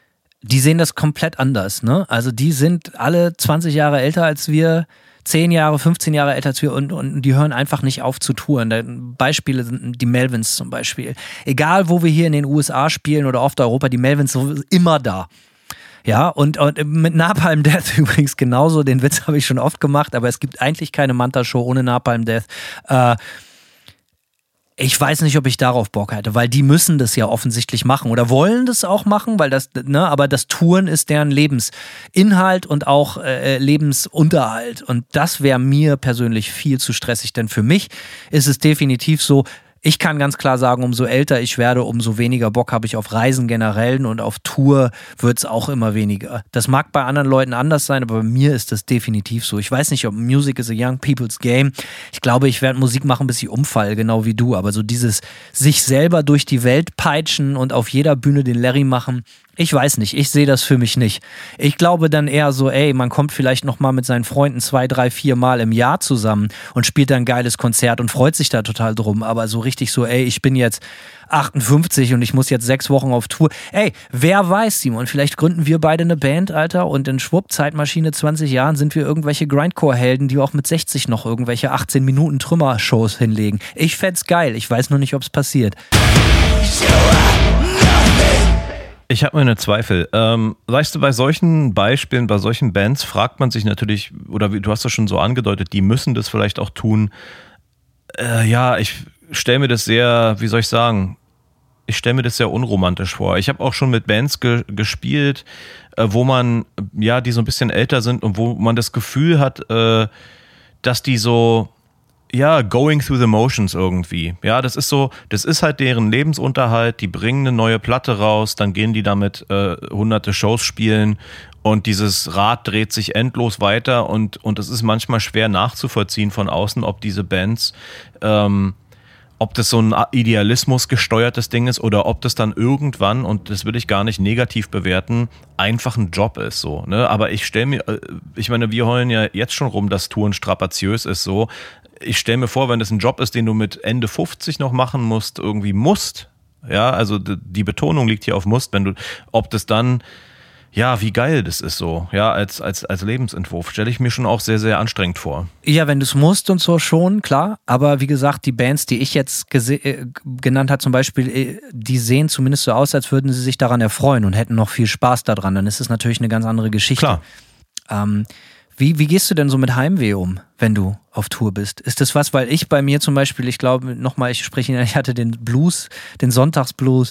die sehen das komplett anders, ne? Also die sind alle zwanzig Jahre älter als wir, zehn Jahre, fünfzehn Jahre älter als wir und, und die hören einfach nicht auf zu touren. Beispiele sind die Melvins zum Beispiel. Egal, wo wir hier in den U S A spielen oder oft Europa, die Melvins sind immer da. Ja, und, und mit Napalm Death übrigens genauso, den Witz habe ich schon oft gemacht, aber es gibt eigentlich keine Manta-Show ohne Napalm Death. Äh, Ich weiß nicht, ob ich darauf Bock hätte, weil die müssen das ja offensichtlich machen oder wollen das auch machen, weil das, ne, aber das Touren ist deren Lebensinhalt und auch äh, Lebensunterhalt. Und das wäre mir persönlich viel zu stressig, denn für mich ist es definitiv so, ich kann ganz klar sagen, umso älter ich werde, umso weniger Bock habe ich auf Reisen generell und auf Tour wird es auch immer weniger. Das mag bei anderen Leuten anders sein, aber bei mir ist das definitiv so. Ich weiß nicht, ob Music is a young people's game. Ich glaube, ich werde Musik machen, bis ich umfalle, genau wie du. Aber so dieses sich selber durch die Welt peitschen und auf jeder Bühne den Larry machen, ich weiß nicht, ich sehe das für mich nicht. Ich glaube dann eher so, ey, man kommt vielleicht nochmal mit seinen Freunden zwei, drei, vier Mal im Jahr zusammen und spielt dann ein geiles Konzert und freut sich da total drum. Aber so richtig so, ey, ich bin jetzt achtundfünfzig und ich muss jetzt sechs Wochen auf Tour. Ey, wer weiß, Simon, vielleicht gründen wir beide eine Band, Alter, und in Schwupp, Zeitmaschine zwanzig Jahren sind wir irgendwelche Grindcore-Helden, die auch mit sechzig noch irgendwelche achtzehn Minuten Trümmer-Shows hinlegen. Ich fänd's geil, ich weiß nur nicht, ob's passiert. Ich habe meine Zweifel. Ähm, weißt du, bei solchen Beispielen, bei solchen Bands fragt man sich natürlich, oder wie, du hast das schon so angedeutet, die müssen das vielleicht auch tun. Äh, ja, ich stelle mir das sehr, wie soll ich sagen, ich stelle mir das sehr unromantisch vor. Ich habe auch schon mit Bands ge- gespielt, äh, wo man, ja, die so ein bisschen älter sind und wo man das Gefühl hat, äh, dass die so, ja, going through the motions irgendwie. Ja, das ist so, das ist halt deren Lebensunterhalt, die bringen eine neue Platte raus, dann gehen die damit äh, hunderte Shows spielen und dieses Rad dreht sich endlos weiter und, und es ist manchmal schwer nachzuvollziehen von außen, ob diese Bands, ähm, ob das so ein Idealismus gesteuertes Ding ist oder ob das dann irgendwann, und das will ich gar nicht negativ bewerten, einfach ein Job ist so, ne? Aber ich stelle mir, ich meine, wir heulen ja jetzt schon rum, dass Touren strapaziös ist so. Ich stelle mir vor, wenn das ein Job ist, den du mit Ende fünfzig noch machen musst, irgendwie musst, ja, also die Betonung liegt hier auf musst, wenn du, ob das dann, ja, wie geil das ist so, ja, als, als, als Lebensentwurf, stelle ich mir schon auch sehr, sehr anstrengend vor. Ja, wenn du es musst und so schon, klar, aber wie gesagt, die Bands, die ich jetzt gese- äh, genannt habe zum Beispiel, äh, die sehen zumindest so aus, als würden sie sich daran erfreuen und hätten noch viel Spaß daran, dann ist es natürlich eine ganz andere Geschichte. Klar. Ähm, Wie, wie gehst du denn so mit Heimweh um, wenn du auf Tour bist? Ist das was, weil ich bei mir zum Beispiel, ich glaube, nochmal, ich spreche, ich hatte den Blues, den Sonntagsblues.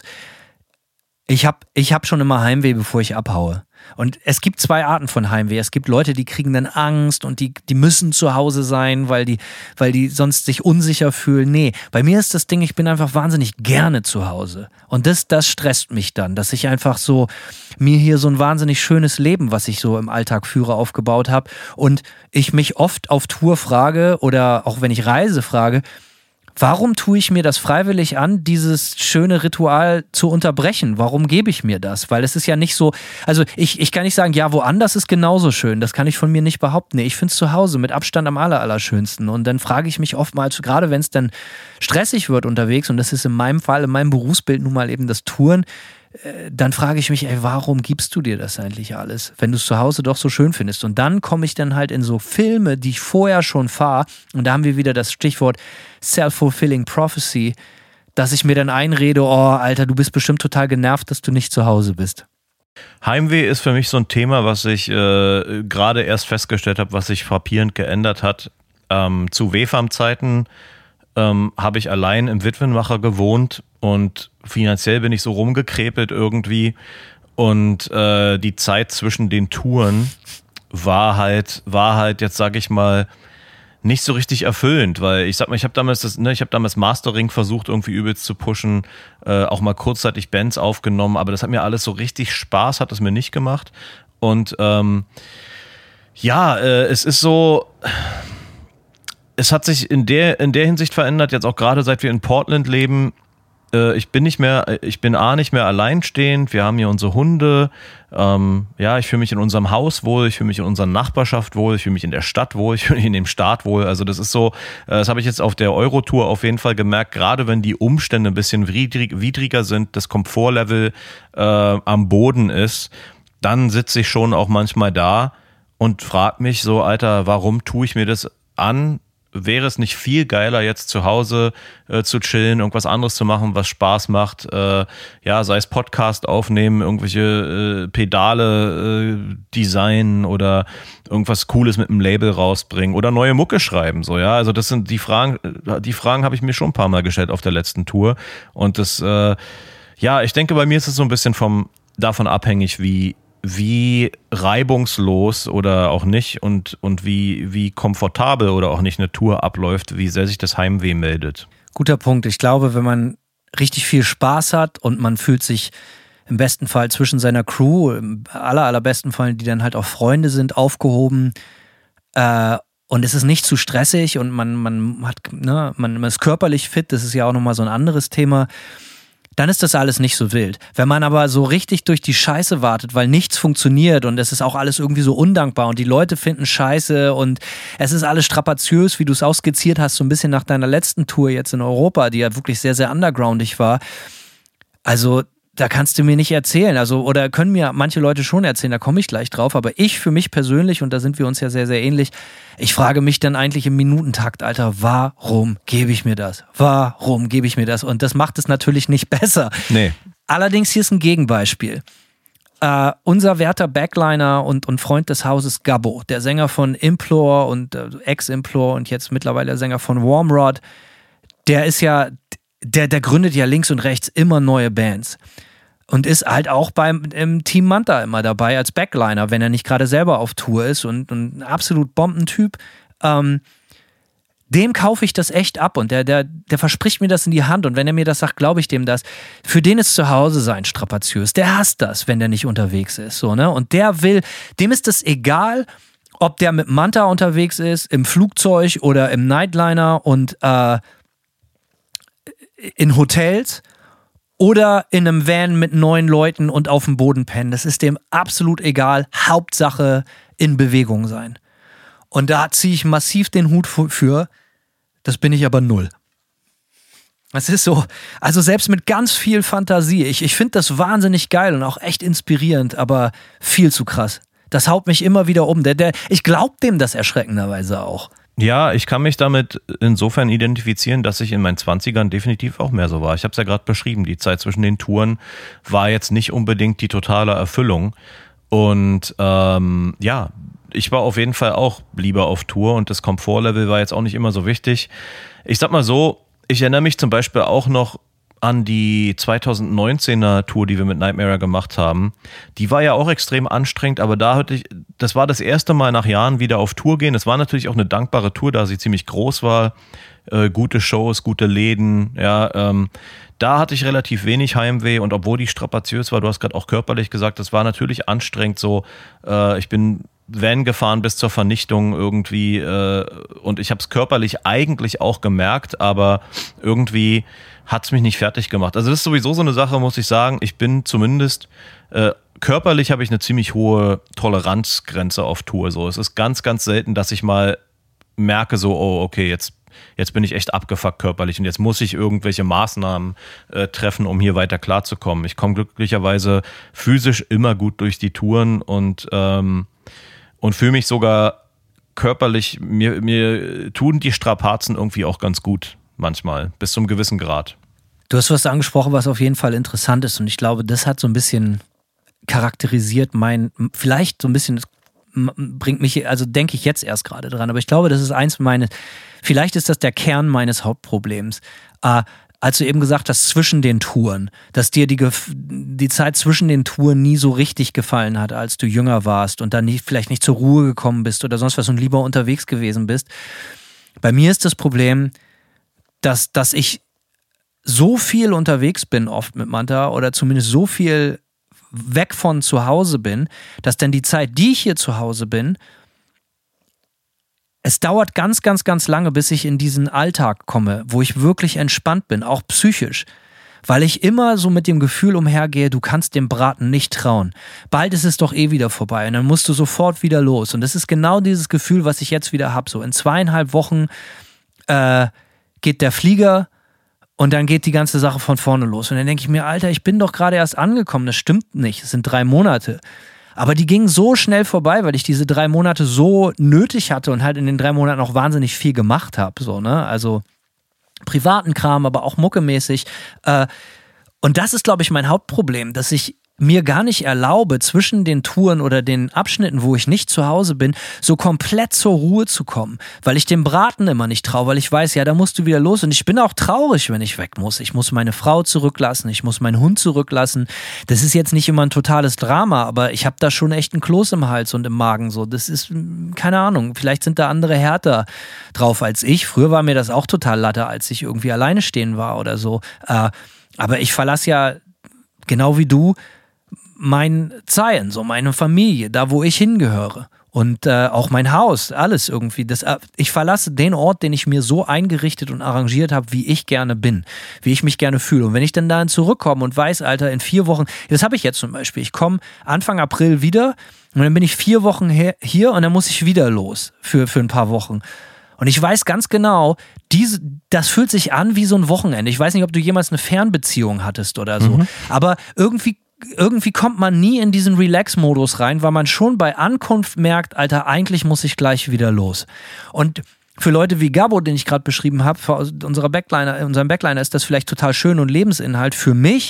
Ich habe ich hab schon immer Heimweh, bevor ich abhaue. Und es gibt zwei Arten von Heimweh. Es gibt Leute, die kriegen dann Angst und die, die müssen zu Hause sein, weil die, weil die sonst sich unsicher fühlen. Nee, bei mir ist das Ding, ich bin einfach wahnsinnig gerne zu Hause. Und das, das stresst mich dann, dass ich einfach so mir hier so ein wahnsinnig schönes Leben, was ich so im Alltag führe, aufgebaut habe. Und ich mich oft auf Tour frage oder auch wenn ich reise frage, warum tue ich mir das freiwillig an, dieses schöne Ritual zu unterbrechen? Warum gebe ich mir das? Weil es ist ja nicht so, also ich, ich kann nicht sagen, ja, woanders ist genauso schön. Das kann ich von mir nicht behaupten. Nee, ich finde es zu Hause mit Abstand am aller, allerschönsten. Und dann frage ich mich oftmals, gerade wenn es dann stressig wird unterwegs, und das ist in meinem Fall, in meinem Berufsbild nun mal eben das Touren, dann frage ich mich, ey, warum gibst du dir das eigentlich alles, wenn du es zu Hause doch so schön findest? Und dann komme ich dann halt in so Filme, die ich vorher schon fahre, und da haben wir wieder das Stichwort Self-Fulfilling Prophecy, dass ich mir dann einrede, oh, Alter, du bist bestimmt total genervt, dass du nicht zu Hause bist. Heimweh ist für mich so ein Thema, was ich äh, gerade erst festgestellt habe, was sich frappierend geändert hat. Ähm, zu W F A M-Zeiten ähm, habe ich allein im Witwenmacher gewohnt und finanziell bin ich so rumgekrepelt irgendwie und äh, die Zeit zwischen den Touren war halt, war halt jetzt sag ich mal nicht so richtig erfüllend, weil ich sag mal, ich habe damals das, ne, ich habe damals Mastering versucht irgendwie übelst zu pushen, äh, auch mal kurzzeitig Bands aufgenommen, aber das hat mir alles so richtig Spaß, hat es mir nicht gemacht und ähm, ja, äh, es ist so, es hat sich in der in der Hinsicht verändert, jetzt auch gerade seit wir in Portland leben. Ich bin nicht mehr, ich bin A, nicht mehr alleinstehend, wir haben hier unsere Hunde, ähm, ja, ich fühle mich in unserem Haus wohl, ich fühle mich in unserer Nachbarschaft wohl, ich fühle mich in der Stadt wohl, ich fühle mich in dem Staat wohl, also das ist so, das habe ich jetzt auf der Eurotour auf jeden Fall gemerkt, gerade wenn die Umstände ein bisschen widrig, widriger sind, das Komfortlevel äh, am Boden ist, dann sitze ich schon auch manchmal da und frage mich so, Alter, warum tue ich mir das an, wäre es nicht viel geiler, jetzt zu Hause äh, zu chillen, irgendwas anderes zu machen, was Spaß macht, äh, ja, sei es Podcast aufnehmen, irgendwelche äh, Pedale äh, designen oder irgendwas Cooles mit einem Label rausbringen oder neue Mucke schreiben, so, ja, also das sind die Fragen, die Fragen habe ich mir schon ein paar Mal gestellt auf der letzten Tour und das, äh, ja, ich denke, bei mir ist es so ein bisschen vom, davon abhängig, wie wie reibungslos oder auch nicht und, und wie, wie komfortabel oder auch nicht eine Tour abläuft, wie sehr sich das Heimweh meldet. Guter Punkt. Ich glaube, wenn man richtig viel Spaß hat und man fühlt sich im besten Fall zwischen seiner Crew, im aller, allerbesten Fall, die dann halt auch Freunde sind, aufgehoben äh, und es ist nicht zu stressig und man, man, hat, ne, man, man ist körperlich fit, das ist ja auch nochmal so ein anderes Thema, dann ist das alles nicht so wild. Wenn man aber so richtig durch die Scheiße wartet, weil nichts funktioniert und es ist auch alles irgendwie so undankbar und die Leute finden Scheiße und es ist alles strapaziös, wie du es auch skizziert hast, so ein bisschen nach deiner letzten Tour jetzt in Europa, die ja wirklich sehr, sehr undergroundig war. Also da kannst du mir nicht erzählen, also oder können mir manche Leute schon erzählen, da komme ich gleich drauf, aber ich für mich persönlich, und da sind wir uns ja sehr, sehr ähnlich, ich frage mich dann eigentlich im Minutentakt, Alter, warum gebe ich mir das? Warum gebe ich mir das? Und das macht es natürlich nicht besser. Nee. Allerdings hier ist ein Gegenbeispiel. Uh, unser werter Backliner und, und Freund des Hauses Gabbo, der Sänger von Implore und äh, Ex-Implore und jetzt mittlerweile der Sänger von Warmrod, der ist ja, der, der gründet ja links und rechts immer neue Bands. Und ist halt auch beim im Team Manta immer dabei als Backliner, wenn er nicht gerade selber auf Tour ist und, und ein absolut Bombentyp. Ähm, dem kaufe ich das echt ab und der, der, der verspricht mir das in die Hand und wenn er mir das sagt, glaube ich dem das. Für den ist zu Hause sein strapaziös. Der hasst das, wenn der nicht unterwegs ist. So, ne? Und der will, dem ist es egal, ob der mit Manta unterwegs ist, im Flugzeug oder im Nightliner und äh, in Hotels oder in einem Van mit neun Leuten und auf dem Boden pennen. Das ist dem absolut egal. Hauptsache in Bewegung sein. Und da ziehe ich massiv den Hut für. Das bin ich aber null. Es ist so, also selbst mit ganz viel Fantasie. Ich, ich finde das wahnsinnig geil und auch echt inspirierend, aber viel zu krass. Das haut mich immer wieder um. Der, der, ich glaube dem das erschreckenderweise auch. Ja, ich kann mich damit insofern identifizieren, dass ich in meinen Zwanzigern definitiv auch mehr so war. Ich habe es ja gerade beschrieben, die Zeit zwischen den Touren war jetzt nicht unbedingt die totale Erfüllung. Und ähm, ja, ich war auf jeden Fall auch lieber auf Tour und das Komfortlevel war jetzt auch nicht immer so wichtig. Ich sag mal so, ich erinnere mich zum Beispiel auch noch an die zweitausendneunzehner Tour, die wir mit Nightmare gemacht haben. Die war ja auch extrem anstrengend, aber da hatte ich, das war das erste Mal nach Jahren wieder auf Tour gehen. Es war natürlich auch eine dankbare Tour, da sie ziemlich groß war. Äh, gute Shows, gute Läden, ja, ähm, da hatte ich relativ wenig Heimweh und obwohl die strapaziös war, du hast gerade auch körperlich gesagt, das war natürlich anstrengend so. Äh, ich bin Van gefahren bis zur Vernichtung irgendwie äh, und ich habe es körperlich eigentlich auch gemerkt, aber irgendwie hat es mich nicht fertig gemacht. Also das ist sowieso so eine Sache, muss ich sagen. Ich bin zumindest äh, körperlich habe ich eine ziemlich hohe Toleranzgrenze auf Tour. So, es ist ganz, ganz selten, dass ich mal merke so, oh okay, jetzt jetzt bin ich echt abgefuckt körperlich und jetzt muss ich irgendwelche Maßnahmen äh, treffen, um hier weiter klarzukommen. Ich komme glücklicherweise physisch immer gut durch die Touren und ähm, und fühle mich sogar körperlich, mir, mir tun die Strapazen irgendwie auch ganz gut manchmal, bis zum gewissen Grad. Du hast was angesprochen, was auf jeden Fall interessant ist und ich glaube, das hat so ein bisschen charakterisiert mein, vielleicht so ein bisschen, bringt mich, also denke ich jetzt erst gerade dran, aber ich glaube, das ist eins meines, vielleicht ist das der Kern meines Hauptproblems. Äh, als du eben gesagt hast, zwischen den Touren, dass dir die, die Zeit zwischen den Touren nie so richtig gefallen hat, als du jünger warst und dann nicht, vielleicht nicht zur Ruhe gekommen bist oder sonst was und lieber unterwegs gewesen bist. Bei mir ist das Problem, dass, dass ich so viel unterwegs bin oft mit Manta oder zumindest so viel weg von zu Hause bin, dass dann die Zeit, die ich hier zu Hause bin, es dauert ganz, ganz, ganz lange, bis ich in diesen Alltag komme, wo ich wirklich entspannt bin, auch psychisch. Weil ich immer so mit dem Gefühl umhergehe, du kannst dem Braten nicht trauen. Bald ist es doch eh wieder vorbei und dann musst du sofort wieder los. Und das ist genau dieses Gefühl, was ich jetzt wieder habe. So in zweieinhalb Wochen äh, geht der Flieger und dann geht die ganze Sache von vorne los. Und dann denke ich mir, Alter, ich bin doch gerade erst angekommen. Das stimmt nicht, es sind drei Monate. Aber die gingen so schnell vorbei, weil ich diese drei Monate so nötig hatte und halt in den drei Monaten auch wahnsinnig viel gemacht habe. So, ne? Also privaten Kram, aber auch muckemäßig. Äh, und das ist, glaube ich, mein Hauptproblem, dass ich mir gar nicht erlaube, zwischen den Touren oder den Abschnitten, wo ich nicht zu Hause bin, so komplett zur Ruhe zu kommen. Weil ich dem Braten immer nicht traue, weil ich weiß, ja, da musst du wieder los. Und ich bin auch traurig, wenn ich weg muss. Ich muss meine Frau zurücklassen, ich muss meinen Hund zurücklassen. Das ist jetzt nicht immer ein totales Drama, aber ich habe da schon echt einen Kloß im Hals und im Magen. So, das ist, keine Ahnung, vielleicht sind da andere härter drauf als ich. Früher war mir das auch total Latte, als ich irgendwie alleine stehen war oder so. Äh, aber ich verlasse ja, genau wie du, mein Zion, so meine Familie, da wo ich hingehöre und äh, auch mein Haus, alles irgendwie. Das, äh, ich verlasse den Ort, den ich mir so eingerichtet und arrangiert habe, wie ich gerne bin, wie ich mich gerne fühle. Und wenn ich dann dahin zurückkomme und weiß, Alter, in vier Wochen, das habe ich jetzt zum Beispiel, ich komme Anfang April wieder und dann bin ich vier Wochen her, hier und dann muss ich wieder los für, für ein paar Wochen. Und ich weiß ganz genau, diese, das fühlt sich an wie so ein Wochenende. Ich weiß nicht, ob du jemals eine Fernbeziehung hattest oder so, mhm. aber irgendwie Irgendwie kommt man nie in diesen Relax-Modus rein, weil man schon bei Ankunft merkt, Alter, eigentlich muss ich gleich wieder los. Und für Leute wie Gabo, den ich gerade beschrieben habe, für unsere Backliner, unseren Backliner ist das vielleicht total schön und Lebensinhalt. Für mich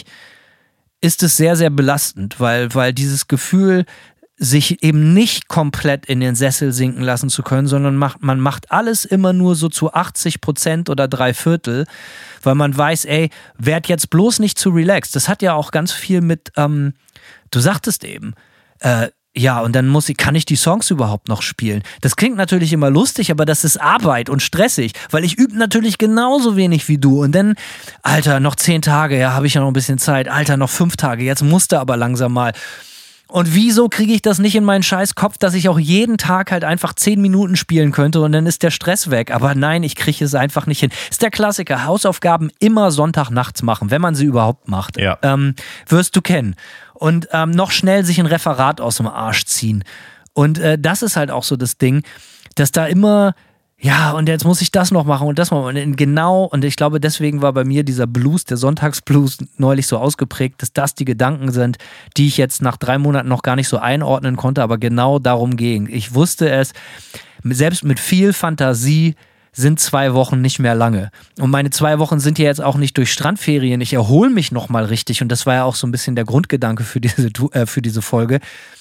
ist es sehr, sehr belastend, weil, weil dieses Gefühl, sich eben nicht komplett in den Sessel sinken lassen zu können, sondern macht, man macht alles immer nur so zu achtzig Prozent oder drei Viertel, weil man weiß, ey, werd jetzt bloß nicht zu relaxed. Das hat ja auch ganz viel mit, ähm, du sagtest eben, äh, ja, und dann muss ich, kann ich die Songs überhaupt noch spielen? Das klingt natürlich immer lustig, aber das ist Arbeit und stressig, weil ich übe natürlich genauso wenig wie du. Und dann, Alter, noch zehn Tage, ja, habe ich ja noch ein bisschen Zeit. Alter, noch fünf Tage, jetzt musste aber langsam mal. Und wieso kriege ich das nicht in meinen scheiß Kopf, dass ich auch jeden Tag halt einfach zehn Minuten spielen könnte und dann ist der Stress weg. Aber nein, ich kriege es einfach nicht hin. Ist der Klassiker, Hausaufgaben immer Sonntagnachts machen, wenn man sie überhaupt macht. Ja. Ähm, wirst du kennen. Und ähm, noch schnell sich ein Referat aus dem Arsch ziehen. Und äh, das ist halt auch so das Ding, dass da immer... Ja, und jetzt muss ich das noch machen und das noch. Und genau, und ich glaube, deswegen war bei mir dieser Blues, der Sonntagsblues, neulich so ausgeprägt, dass das die Gedanken sind, die ich jetzt nach drei Monaten noch gar nicht so einordnen konnte, aber genau darum ging. Ich wusste es, selbst mit viel Fantasie sind zwei Wochen nicht mehr lange. Und meine zwei Wochen sind ja jetzt auch nicht durch Strandferien. Ich erhole mich nochmal richtig. Und das war ja auch so ein bisschen der Grundgedanke für diese, äh, für diese Folge.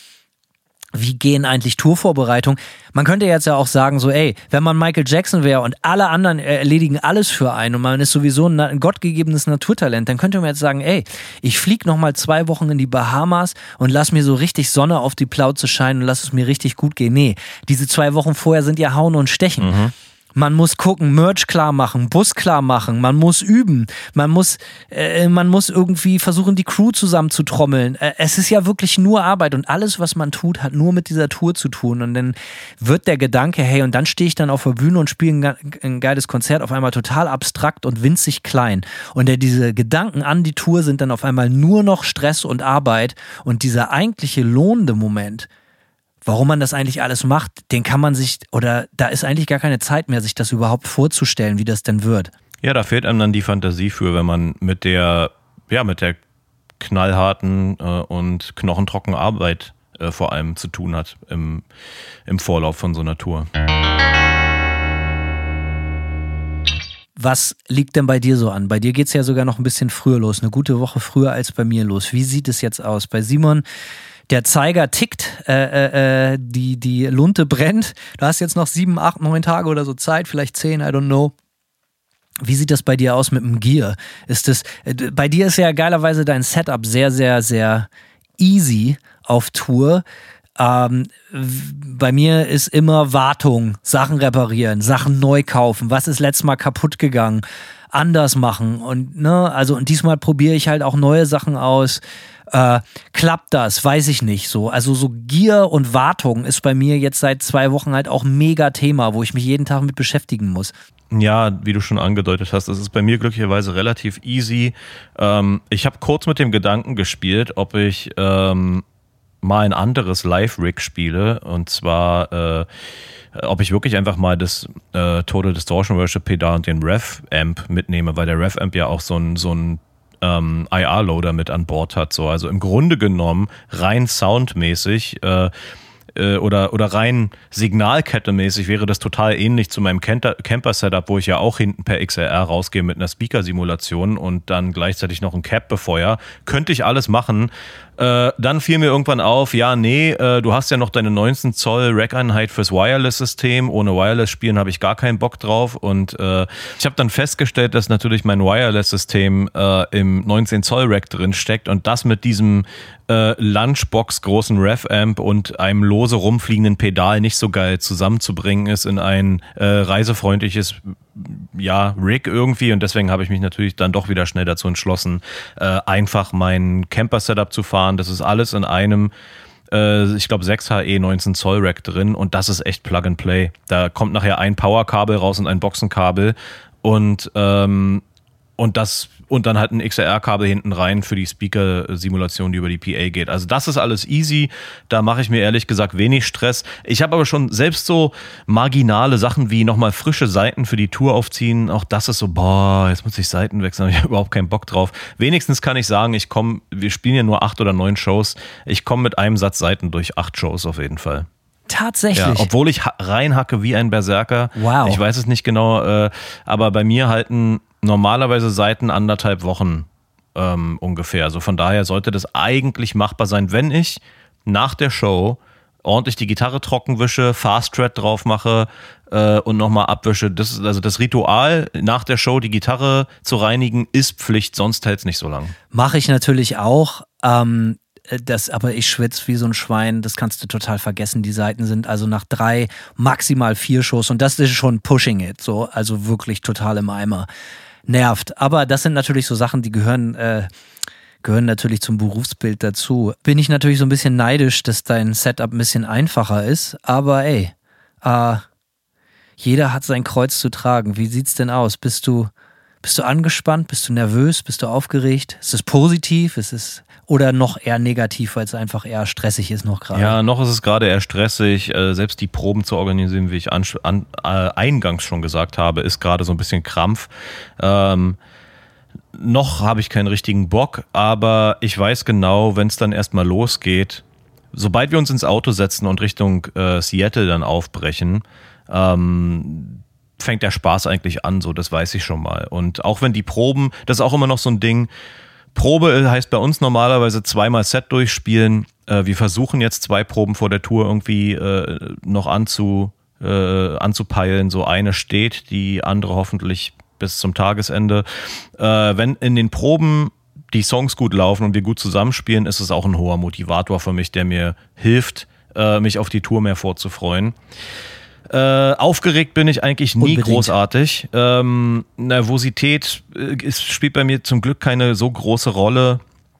Wie gehen eigentlich Tourvorbereitungen? Man könnte jetzt ja auch sagen, so ey, wenn man Michael Jackson wäre und alle anderen erledigen alles für einen und man ist sowieso ein, ein gottgegebenes Naturtalent, dann könnte man jetzt sagen, ey, ich fliege nochmal zwei Wochen in die Bahamas und lass mir so richtig Sonne auf die Plauze scheinen und lass es mir richtig gut gehen. Nee, diese zwei Wochen vorher sind ja Hauen und Stechen. Mhm. Man muss gucken, Merch klar machen, Bus klar machen, man muss üben, man muss, äh, man muss irgendwie versuchen, die Crew zusammenzutrommeln. Äh, es ist ja wirklich nur Arbeit und alles, was man tut, hat nur mit dieser Tour zu tun. Und dann wird der Gedanke, hey, und dann stehe ich dann auf der Bühne und spiele ein, ein geiles Konzert auf einmal total abstrakt und winzig klein. Und der, diese Gedanken an die Tour sind dann auf einmal nur noch Stress und Arbeit und dieser eigentliche lohnende Moment, warum man das eigentlich alles macht, den kann man sich, oder da ist eigentlich gar keine Zeit mehr, sich das überhaupt vorzustellen, wie das denn wird. Ja, da fehlt einem dann die Fantasie für, wenn man mit der, ja, mit der knallharten äh, und knochentrockenen Arbeit äh, vor allem zu tun hat im, im Vorlauf von so einer Tour. Was liegt denn bei dir so an? Bei dir geht es ja sogar noch ein bisschen früher los, eine gute Woche früher als bei mir los. Wie sieht es jetzt aus? Bei Simon, der Zeiger tickt, äh, äh, die, die Lunte brennt. Du hast jetzt noch sieben, acht, neun Tage oder so Zeit, vielleicht zehn, I don't know. Wie sieht das bei dir aus mit dem Gear? Ist das, äh, bei dir ist ja geilerweise dein Setup sehr, sehr, sehr easy auf Tour. Ähm, bei mir ist immer Wartung, Sachen reparieren, Sachen neu kaufen. Was ist letztes Mal kaputt gegangen? Anders machen. Und, ne, also, und diesmal probiere ich halt auch neue Sachen aus. Äh, klappt das? Weiß ich nicht so. Also so Gier und Wartung ist bei mir jetzt seit zwei Wochen halt auch mega Thema, wo ich mich jeden Tag mit beschäftigen muss. Ja, wie du schon angedeutet hast, das ist bei mir glücklicherweise relativ easy. Ähm, ich habe kurz mit dem Gedanken gespielt, ob ich ähm, mal ein anderes Live-Rig spiele, und zwar äh, ob ich wirklich einfach mal das äh, Total Distortion Worship Pedal und den Rev-Amp mitnehme, weil der Rev-Amp ja auch so ein, so ein ähm, I R-Loader mit an Bord hat. So. Also im Grunde genommen rein soundmäßig äh, Oder, oder rein Signalkette-mäßig wäre das total ähnlich zu meinem Camper-Setup, wo ich ja auch hinten per X L R rausgehe mit einer Speaker-Simulation und dann gleichzeitig noch ein Cap befeuer. Könnte ich alles machen. Äh, dann fiel mir irgendwann auf, ja, nee, äh, du hast ja noch deine neunzehn Zoll Rack-Einheit fürs Wireless-System. Ohne Wireless-Spielen habe ich gar keinen Bock drauf. Und äh, ich habe dann festgestellt, dass natürlich mein Wireless-System äh, im neunzehn Zoll Rack drin steckt und das mit diesem äh, Lunchbox großen Rev-Amp und einem lose rumfliegenden Pedal nicht so geil zusammenzubringen ist in ein äh, reisefreundliches ja, Rig irgendwie, und deswegen habe ich mich natürlich dann doch wieder schnell dazu entschlossen, äh, einfach mein Camper-Setup zu fahren. Das ist alles in einem, äh, ich glaube, sechs H E neunzehn Zoll Rack drin, und das ist echt Plug and Play. Da kommt nachher ein Powerkabel raus und ein Boxenkabel und ähm, und das und dann halt ein X L R-Kabel hinten rein für die Speaker-Simulation, die über die P A geht. Also das ist alles easy. Da mache ich mir ehrlich gesagt wenig Stress. Ich habe aber schon selbst so marginale Sachen wie nochmal frische Seiten für die Tour aufziehen. Auch das ist so, boah, jetzt muss ich Seiten wechseln. Ich habe überhaupt keinen Bock drauf. Wenigstens kann ich sagen, ich komme, wir spielen ja nur acht oder neun Shows. Ich komme mit einem Satz Seiten durch acht Shows auf jeden Fall. Tatsächlich. Ja, obwohl ich reinhacke wie ein Berserker. Wow. Ich weiß es nicht genau, äh, aber bei mir halten normalerweise Seiten anderthalb Wochen ähm, ungefähr. Also von daher sollte das eigentlich machbar sein, wenn ich nach der Show ordentlich die Gitarre trocken wische, Fast Thread drauf mache äh, und nochmal abwische. Das ist also das Ritual, nach der Show die Gitarre zu reinigen, ist Pflicht, sonst hält es nicht so lang. Mache ich natürlich auch. Ähm Das, aber ich schwitze wie so ein Schwein, das kannst du total vergessen. Die Seiten sind also nach drei, maximal vier Shows, und das ist schon pushing it, so, also wirklich total im Eimer. Nervt. Aber das sind natürlich so Sachen, die gehören, äh, gehören natürlich zum Berufsbild dazu. Bin ich natürlich so ein bisschen neidisch, dass dein Setup ein bisschen einfacher ist, aber ey, äh, jeder hat sein Kreuz zu tragen. Wie sieht's denn aus? Bist du, bist du angespannt? Bist du nervös? Bist du aufgeregt? Ist es positiv? Ist es oder noch eher negativ, weil es einfach eher stressig ist noch gerade? Ja, noch ist es gerade eher stressig. Äh, selbst die Proben zu organisieren, wie ich an, an, äh, eingangs schon gesagt habe, ist gerade so ein bisschen Krampf. Ähm, noch habe ich keinen richtigen Bock, aber ich weiß genau, wenn es dann erstmal losgeht, sobald wir uns ins Auto setzen und Richtung äh, Seattle dann aufbrechen, ähm, fängt der Spaß eigentlich an, so, das weiß ich schon mal. Und auch wenn die Proben, das ist auch immer noch so ein Ding, Probe heißt bei uns normalerweise zweimal Set durchspielen. Äh, wir versuchen jetzt zwei Proben vor der Tour irgendwie äh, noch anzu, äh, anzupeilen. So eine steht, die andere hoffentlich bis zum Tagesende. Äh, wenn in den Proben die Songs gut laufen und wir gut zusammenspielen, ist es auch ein hoher Motivator für mich, der mir hilft, äh, mich auf die Tour mehr vorzufreuen. Äh, aufgeregt bin ich eigentlich nie Unbedingt. großartig. Ähm, Nervosität äh, ist, spielt bei mir zum Glück keine so große Rolle.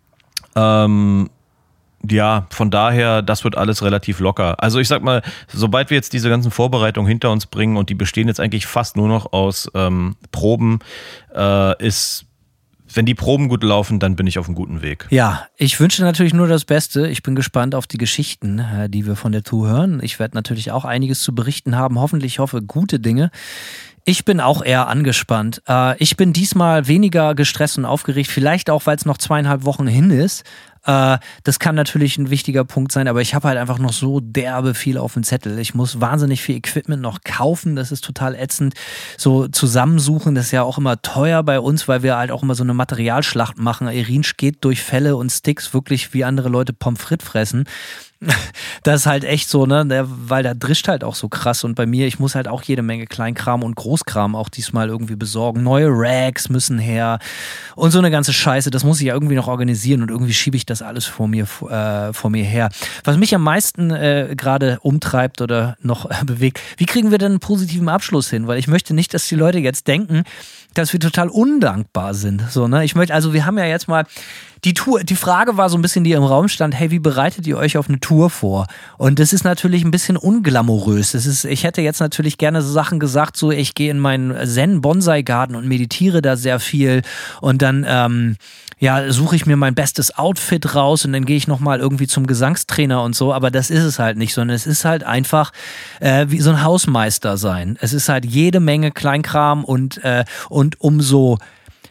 Ähm, ja, von daher, das wird alles relativ locker. Also ich sag mal, sobald wir jetzt diese ganzen Vorbereitungen hinter uns bringen, und die bestehen jetzt eigentlich fast nur noch aus ähm, Proben, äh, ist wenn die Proben gut laufen, dann bin ich auf einem guten Weg. Ja, ich wünsche natürlich nur das Beste. Ich bin gespannt auf die Geschichten, die wir von der Tour hören. Ich werde natürlich auch einiges zu berichten haben. Hoffentlich, ich hoffe, gute Dinge. Ich bin auch eher angespannt. Ich bin diesmal weniger gestresst und aufgeregt. Vielleicht auch, weil es noch zweieinhalb Wochen hin ist. Das kann natürlich ein wichtiger Punkt sein, aber ich habe halt einfach noch so derbe viel auf dem Zettel. Ich muss wahnsinnig viel Equipment noch kaufen, das ist total ätzend. So zusammensuchen, das ist ja auch immer teuer bei uns, weil wir halt auch immer so eine Materialschlacht machen. Irinsch geht durch Felle und Sticks wirklich wie andere Leute Pommes frites fressen. Das ist halt echt so, ne, weil da drischt halt auch so krass, und bei mir, ich muss halt auch jede Menge Kleinkram und Großkram auch diesmal irgendwie besorgen. Neue Racks müssen her und so eine ganze Scheiße, das muss ich ja irgendwie noch organisieren, und irgendwie schiebe ich das alles vor mir, äh, vor mir her. Was mich am meisten äh, gerade umtreibt oder noch äh, bewegt, wie kriegen wir denn einen positiven Abschluss hin? Weil ich möchte nicht, dass die Leute jetzt denken, dass wir total undankbar sind. So, ne? Ich möchte, also wir haben ja jetzt mal die Tour, die Frage war so ein bisschen, die im Raum stand, hey, wie bereitet ihr euch auf eine Tour vor? Und das ist natürlich ein bisschen unglamourös. Das ist, ich hätte jetzt natürlich gerne so Sachen gesagt, so ich gehe in meinen Zen-Bonsai-Garten und meditiere da sehr viel, und dann ähm, ja, suche ich mir mein bestes Outfit raus, und dann gehe ich nochmal irgendwie zum Gesangstrainer und so, aber das ist es halt nicht, sondern es ist halt einfach äh, wie so ein Hausmeister sein. Es ist halt jede Menge Kleinkram, und, äh, und umso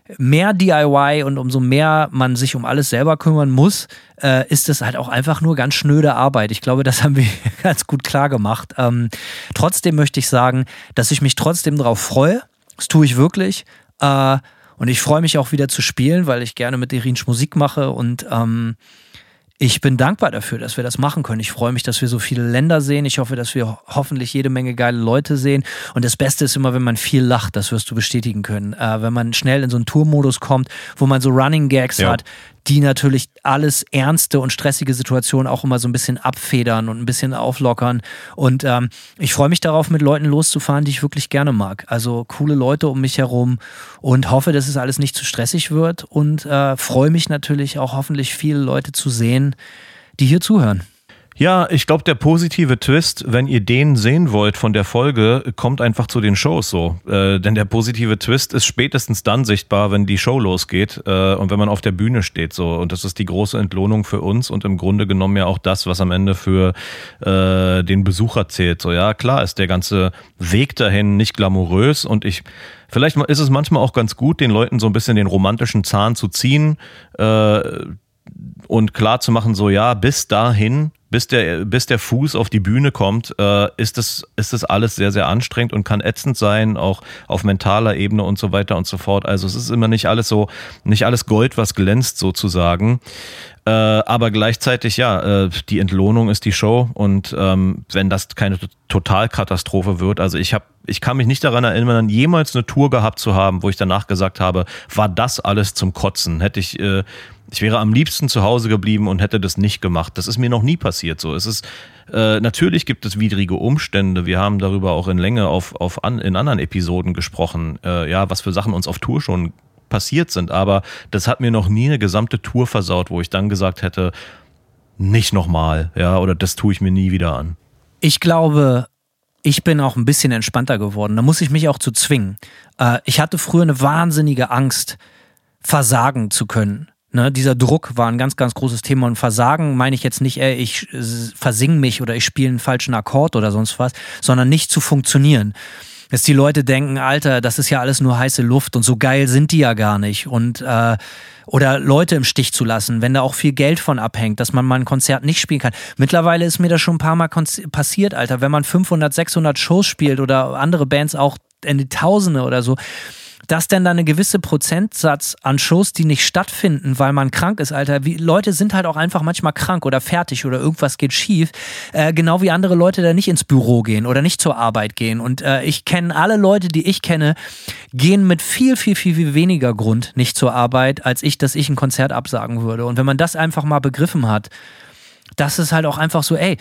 mehr D I Y und umso mehr man sich um alles selber kümmern muss, äh, ist es halt auch einfach nur ganz schnöde Arbeit. Ich glaube, das haben wir ganz gut klar gemacht. Ähm, trotzdem möchte ich sagen, dass ich mich trotzdem darauf freue. Das tue ich wirklich. Äh, und ich freue mich auch wieder zu spielen, weil ich gerne mit Irinsch Musik mache und ähm, ich bin dankbar dafür, dass wir das machen können. Ich freue mich, dass wir so viele Länder sehen. Ich hoffe, dass wir hoffentlich jede Menge geile Leute sehen. Und das Beste ist immer, wenn man viel lacht. Das wirst du bestätigen können. Äh, wenn man schnell in so einen Tourmodus kommt, wo man so Running Gags ja. hat, die natürlich alles ernste und stressige Situationen auch immer so ein bisschen abfedern und ein bisschen auflockern. Und ähm, ich freue mich darauf, mit Leuten loszufahren, die ich wirklich gerne mag. Also coole Leute um mich herum und hoffe, dass es alles nicht zu stressig wird und äh, freue mich natürlich auch hoffentlich viele Leute zu sehen, die hier zuhören. Ja, ich glaube, der positive Twist, wenn ihr den sehen wollt von der Folge, kommt einfach zu den Shows so. Äh, denn der positive Twist ist spätestens dann sichtbar, wenn die Show losgeht äh, und wenn man auf der Bühne steht. So. Und das ist die große Entlohnung für uns und im Grunde genommen ja auch das, was am Ende für äh, den Besucher zählt. So, ja, klar ist der ganze Weg dahin nicht glamourös und ich vielleicht ist es manchmal auch ganz gut, den Leuten so ein bisschen den romantischen Zahn zu ziehen äh, und klar zu machen, so ja, bis dahin Bis der, bis der Fuß auf die Bühne kommt, äh, ist das, ist das alles sehr, sehr anstrengend und kann ätzend sein, auch auf mentaler Ebene und so weiter und so fort. Also es ist immer nicht alles so, nicht alles Gold, was glänzt sozusagen. Äh, aber gleichzeitig, ja, äh, die Entlohnung ist die Show und ähm, wenn das keine Totalkatastrophe wird, also ich habe, ich kann mich nicht daran erinnern, jemals eine Tour gehabt zu haben, wo ich danach gesagt habe, war das alles zum Kotzen? Hätte ich, äh, ich wäre am liebsten zu Hause geblieben und hätte das nicht gemacht. Das ist mir noch nie passiert. So, es ist äh, natürlich gibt es widrige Umstände. Wir haben darüber auch in Länge auf, auf an, in anderen Episoden gesprochen, äh, ja, was für Sachen uns auf Tour schon passiert sind. Aber das hat mir noch nie eine gesamte Tour versaut, wo ich dann gesagt hätte, nicht nochmal, ja, oder das tue ich mir nie wieder an. Ich glaube, ich bin auch ein bisschen entspannter geworden. Da muss ich mich auch zu zwingen. Äh, ich hatte früher eine wahnsinnige Angst, versagen zu können. Ne, dieser Druck war ein ganz, ganz großes Thema und Versagen meine ich jetzt nicht, ey, ich versing mich oder ich spiele einen falschen Akkord oder sonst was, sondern nicht zu funktionieren. Dass die Leute denken, Alter, das ist ja alles nur heiße Luft und so geil sind die ja gar nicht und äh, oder Leute im Stich zu lassen, wenn da auch viel Geld von abhängt, dass man mal ein Konzert nicht spielen kann. Mittlerweile ist mir das schon ein paar Mal passiert, Alter, wenn man fünfhundert, sechshundert Shows spielt oder andere Bands auch in die Tausende oder so, dass denn da eine gewisse Prozentsatz an Shows, die nicht stattfinden, weil man krank ist, Alter. Wie, Leute sind halt auch einfach manchmal krank oder fertig oder irgendwas geht schief. Äh, genau wie andere Leute da nicht ins Büro gehen oder nicht zur Arbeit gehen. Und äh, ich kenne alle Leute, die ich kenne, gehen mit viel, viel, viel, viel weniger Grund nicht zur Arbeit, als ich, dass ich ein Konzert absagen würde. Und wenn man das einfach mal begriffen hat, das ist halt auch einfach so, ey,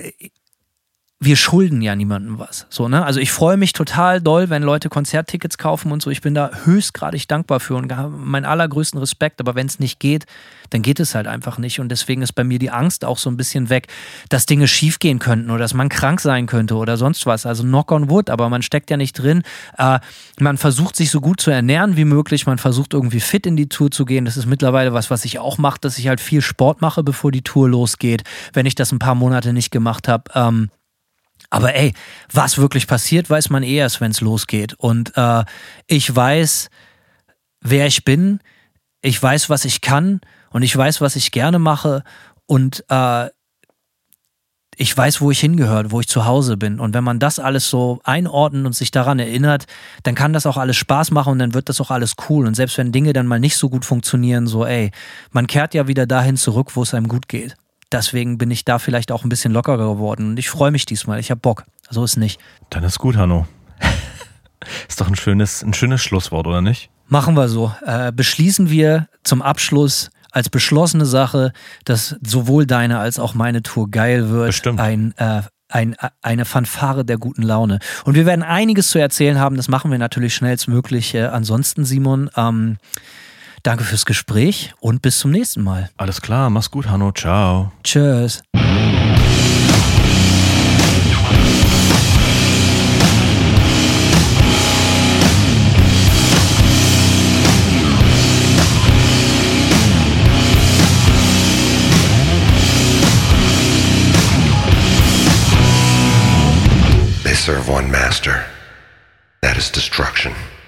wir schulden ja niemandem was. So, ne? Also ich freue mich total doll, wenn Leute Konzerttickets kaufen und so. Ich bin da höchstgradig dankbar für und habe meinen allergrößten Respekt. Aber wenn es nicht geht, dann geht es halt einfach nicht. Und deswegen ist bei mir die Angst auch so ein bisschen weg, dass Dinge schief gehen könnten oder dass man krank sein könnte oder sonst was. Also knock on wood, aber man steckt ja nicht drin. Äh, man versucht sich so gut zu ernähren wie möglich. Man versucht irgendwie fit in die Tour zu gehen. Das ist mittlerweile was, was ich auch mache, dass ich halt viel Sport mache, bevor die Tour losgeht. Wenn ich das ein paar Monate nicht gemacht habe. Ähm, Aber ey, was wirklich passiert, weiß man eh erst, wenn es losgeht. Und äh, ich weiß, wer ich bin, ich weiß, was ich kann und ich weiß, was ich gerne mache und äh, ich weiß, wo ich hingehöre, wo ich zu Hause bin. Und wenn man das alles so einordnet und sich daran erinnert, dann kann das auch alles Spaß machen und dann wird das auch alles cool. Und selbst wenn Dinge dann mal nicht so gut funktionieren, so ey, man kehrt ja wieder dahin zurück, wo es einem gut geht. Deswegen bin ich da vielleicht auch ein bisschen lockerer geworden. Und ich freue mich diesmal. Ich habe Bock. So ist nicht. Dann ist gut, Hanno. Ist doch ein schönes, ein schönes Schlusswort, oder nicht? Machen wir so. Äh, beschließen wir zum Abschluss als beschlossene Sache, dass sowohl deine als auch meine Tour geil wird. Bestimmt. Ein, äh, ein, eine Fanfare der guten Laune. Und wir werden einiges zu erzählen haben. Das machen wir natürlich schnellstmöglich. Äh, ansonsten, Simon, ähm, danke fürs Gespräch und bis zum nächsten Mal. Alles klar, mach's gut, Hanno. Ciao. Tschüss. They serve one master. That is destruction.